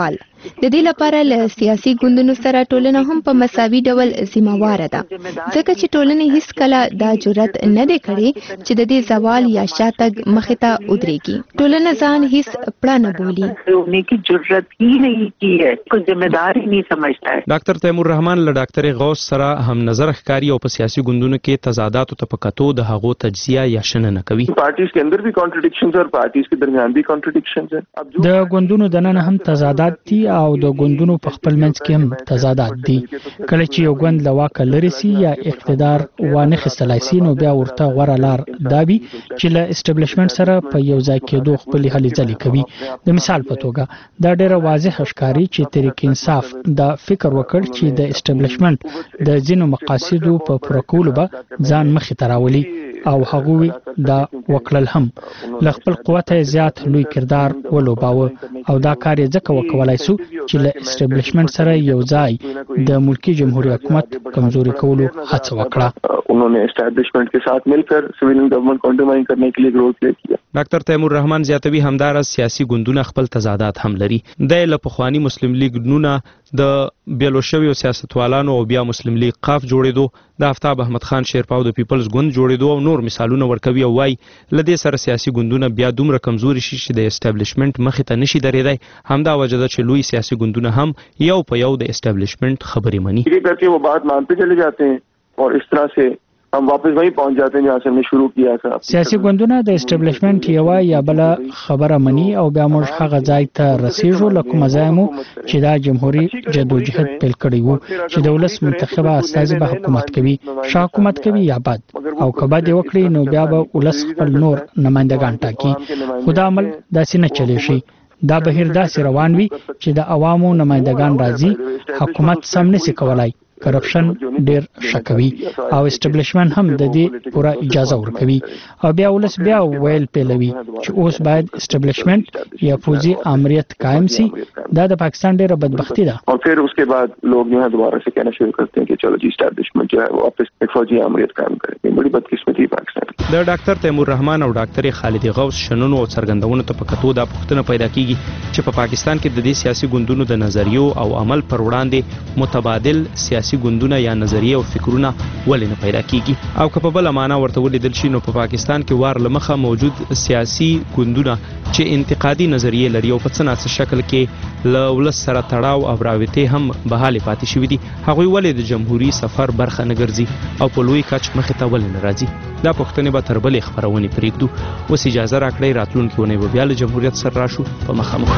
د دې لپاره له سیاسي ګوندونو سره ټولنه هم په مساوي ډول ذمہوار ده، ځکه چې ټولنه هیڅ کله دا جرأت نه دی کړی چې د دې زوال یا شاتګ مخې ته ودرېږي. ټولنه ځان هیڅ پړه نه بولي. होने की जरूरत ही नहीं की है, कोई जिम्मेदार ही नहीं समझता है. ډاکټر تیمور رحمان له ډاکټر غوث سره هم نظر ښکاری او په سیاسي ګوندونو کې تضادات او تفکاتو د هغو تجزیه یا شننه کوي. पार्टीज के अंदर भी कॉन्ट्रडिक्शंस और पार्टीज के दरमियान भी कॉन्ट्रडिक्शंस हैं. د ګوندونو دننه هم تضادات دي او د ګوندونو په خپل منځ کې هم تضادات دي. کله چې یو ګوند له واکه لري سي یا اقتدار وانه خستلای سي نو بیا ورته غوړه لار دابي چې له اسټابلیشمنت سره په یو ځای کېدو خپل هلي ځلي کوي. د مثال په توګه دا ډېر واضح ښکاري چې تحریک انصاف دا فکر وکړ چې د اسټابلیشمنت د ځینو مقاصدو په پوره کولو به ځان مخې ته راولي او هغوی دا وکړل هم. له خپل قوت زیات لوی کردار ولوباوه او دا کار یې ځکه وکولای سو چې له اسټابلیشمنت سره یو ځای د ملکی جمهوریت حکومت کمزوري کولو هڅه وکړه. उन्होंने एस्टैब्लिशमेंट के साथ मिलकर सिविलियन गवर्नमेंट को अंडरमाइन करने के लिए ग्रोथ किया. ډاکټر تیمور رحمان زیاتوي همدارس سیاسي ګوندونه خپل تضادات هم لري. د لپخوانی مسلم لیگ نونه د بیلوشوي سیاستوالانو او بیا مسلم لیگ قاف جوړېدو، د آفتاب احمد خان شیرپاو د پیپلز ګوند جوړېدو او نور مثالونه ورکوي او وايي لدې سره سیاسي ګوندونه بیا دومره کمزوري شي چې د اسټابلیشمنت مخې ته نشي درېدای. همدا وجه ده چې لوی سیاسي ګوندونه هم یو په یو د اسټابلیشمنت خبرې مني. ये करके वो बात मानते चले जाते हैं और इस तरह से हम वापस वहीं पहुंच जाते हैं जहां से हमने शुरू किया था. سیاسي ګوندونه د اسټابلیشمنت یو یا بل خبره مني او بیا موږ هغه ځای ته رسیږو لکه مزایمو چې دا جمهوریت جدوجہد پیل کړی وو چې د ولس منتخبه استازي به حکومت کوي، شاه حکومت کوي یا بد، او کبا دی وکړي نو بیا به ولس خپل نور نمائندگان ټاکي. خدا عمل داسې نه چلی شي. دا بهیر داسې روان وي چې د عوامو نمائندگان راځي، حکومت سم نشي کولای، کرپشن ډیر شکوي او اسټابلیشمنت هم د دې پوره اجازه ورکوي او بیا ولس بیا ویل پیلوي چې اوس باید اسټابلیشمنت یا فوجي امریت قائم سي. دا د پاکستان ډیره بدبختی ده. और फिर उसके बाद लोग जो है दोबारा से कहना शुरू करते हैं कि चलो जी एस्टैब्लिशमेंट जो है वो वापस एक फौजी امریت قائم करे. ये बड़ी बदकिस्मती है पाकिस्तान. د ډاکټر تیمور رحمان او ډاکټر خالد غوث شننو او څرګندونو ته پکتو دا پوښتنه پیدا کیږي چې په پاکستان کې د دې سیاسي ګوندونو د نظریو او عمل پر وړاندې متبادل سیاسي ګوندونه یا نظریه او فکرونه ولې نه پیدا کیږي او که په بل معنا ورته ولیدل شي نو په پاکستان کې وار لمخه موجود سیاسي ګوندونه چې انتقادي نظریه لري او په څه ناڅه شکل کې له ولس سره تړاو او راوته هم بحاله پاتې شوی دي، هغوی ولې د جمهوریت سفر برخه نه ګرځي او په لوی کچ مخې ته ولې نه راځي. دا پوښتنې به تر بلې خبرونه پرېږدو. اوس اجازه راکړئ راتلونکي ونې به بیا له جمهوریت سره راشو په مخامخ.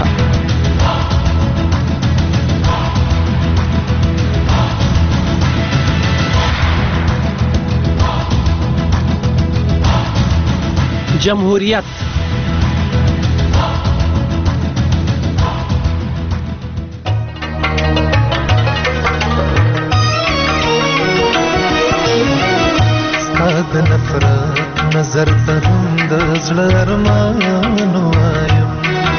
جمهوریت ستاد نفرت نظر ته هم د زړه ارمان وایم،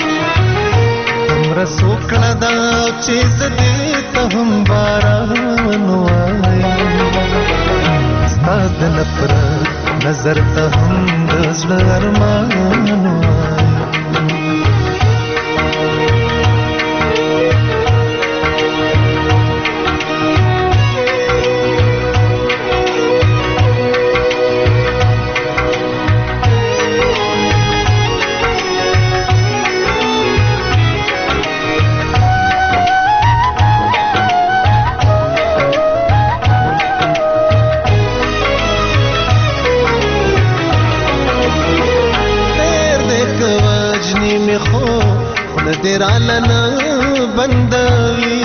تمره سوکړه دا چې زدې ته هم باران وایم. ستاد نفرت نظر ته هم د زړه ارمان وایم. دیرالنا بندوي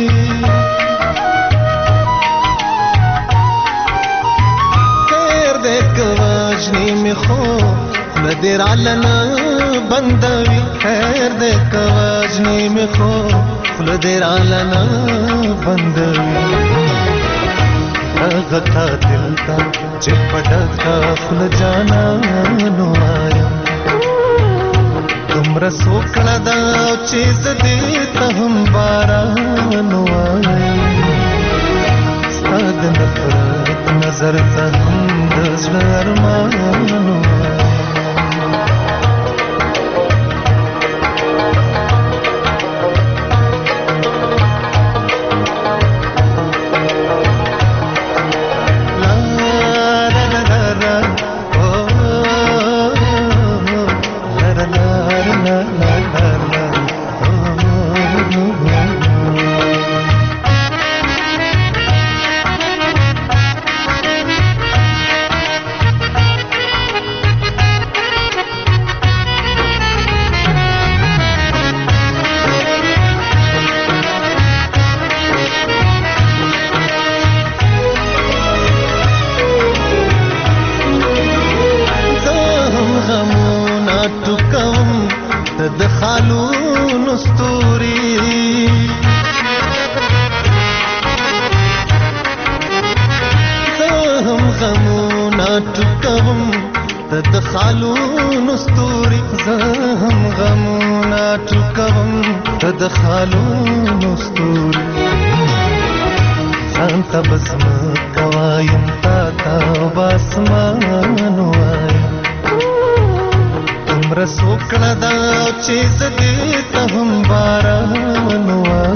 خیر دې کواجنی می خو دیرالنا بندوي خیر دې کواجنی می خو دیرالنا بندوي غتا دل کا چپټا خپل جانا نو آیا تمره سوکړه دا چې زدې ته هم باران وایم. ستاد نفرت نظر ته هم د زړه ارمان وایم. خالونو ستوري زه هم غمونه ټوکوم ته د خالونو ستوري ځان ته به ځمکه وایم تا ته به اسمان وایم دومره سوکړه ده چې زه دې ته هم باران وایم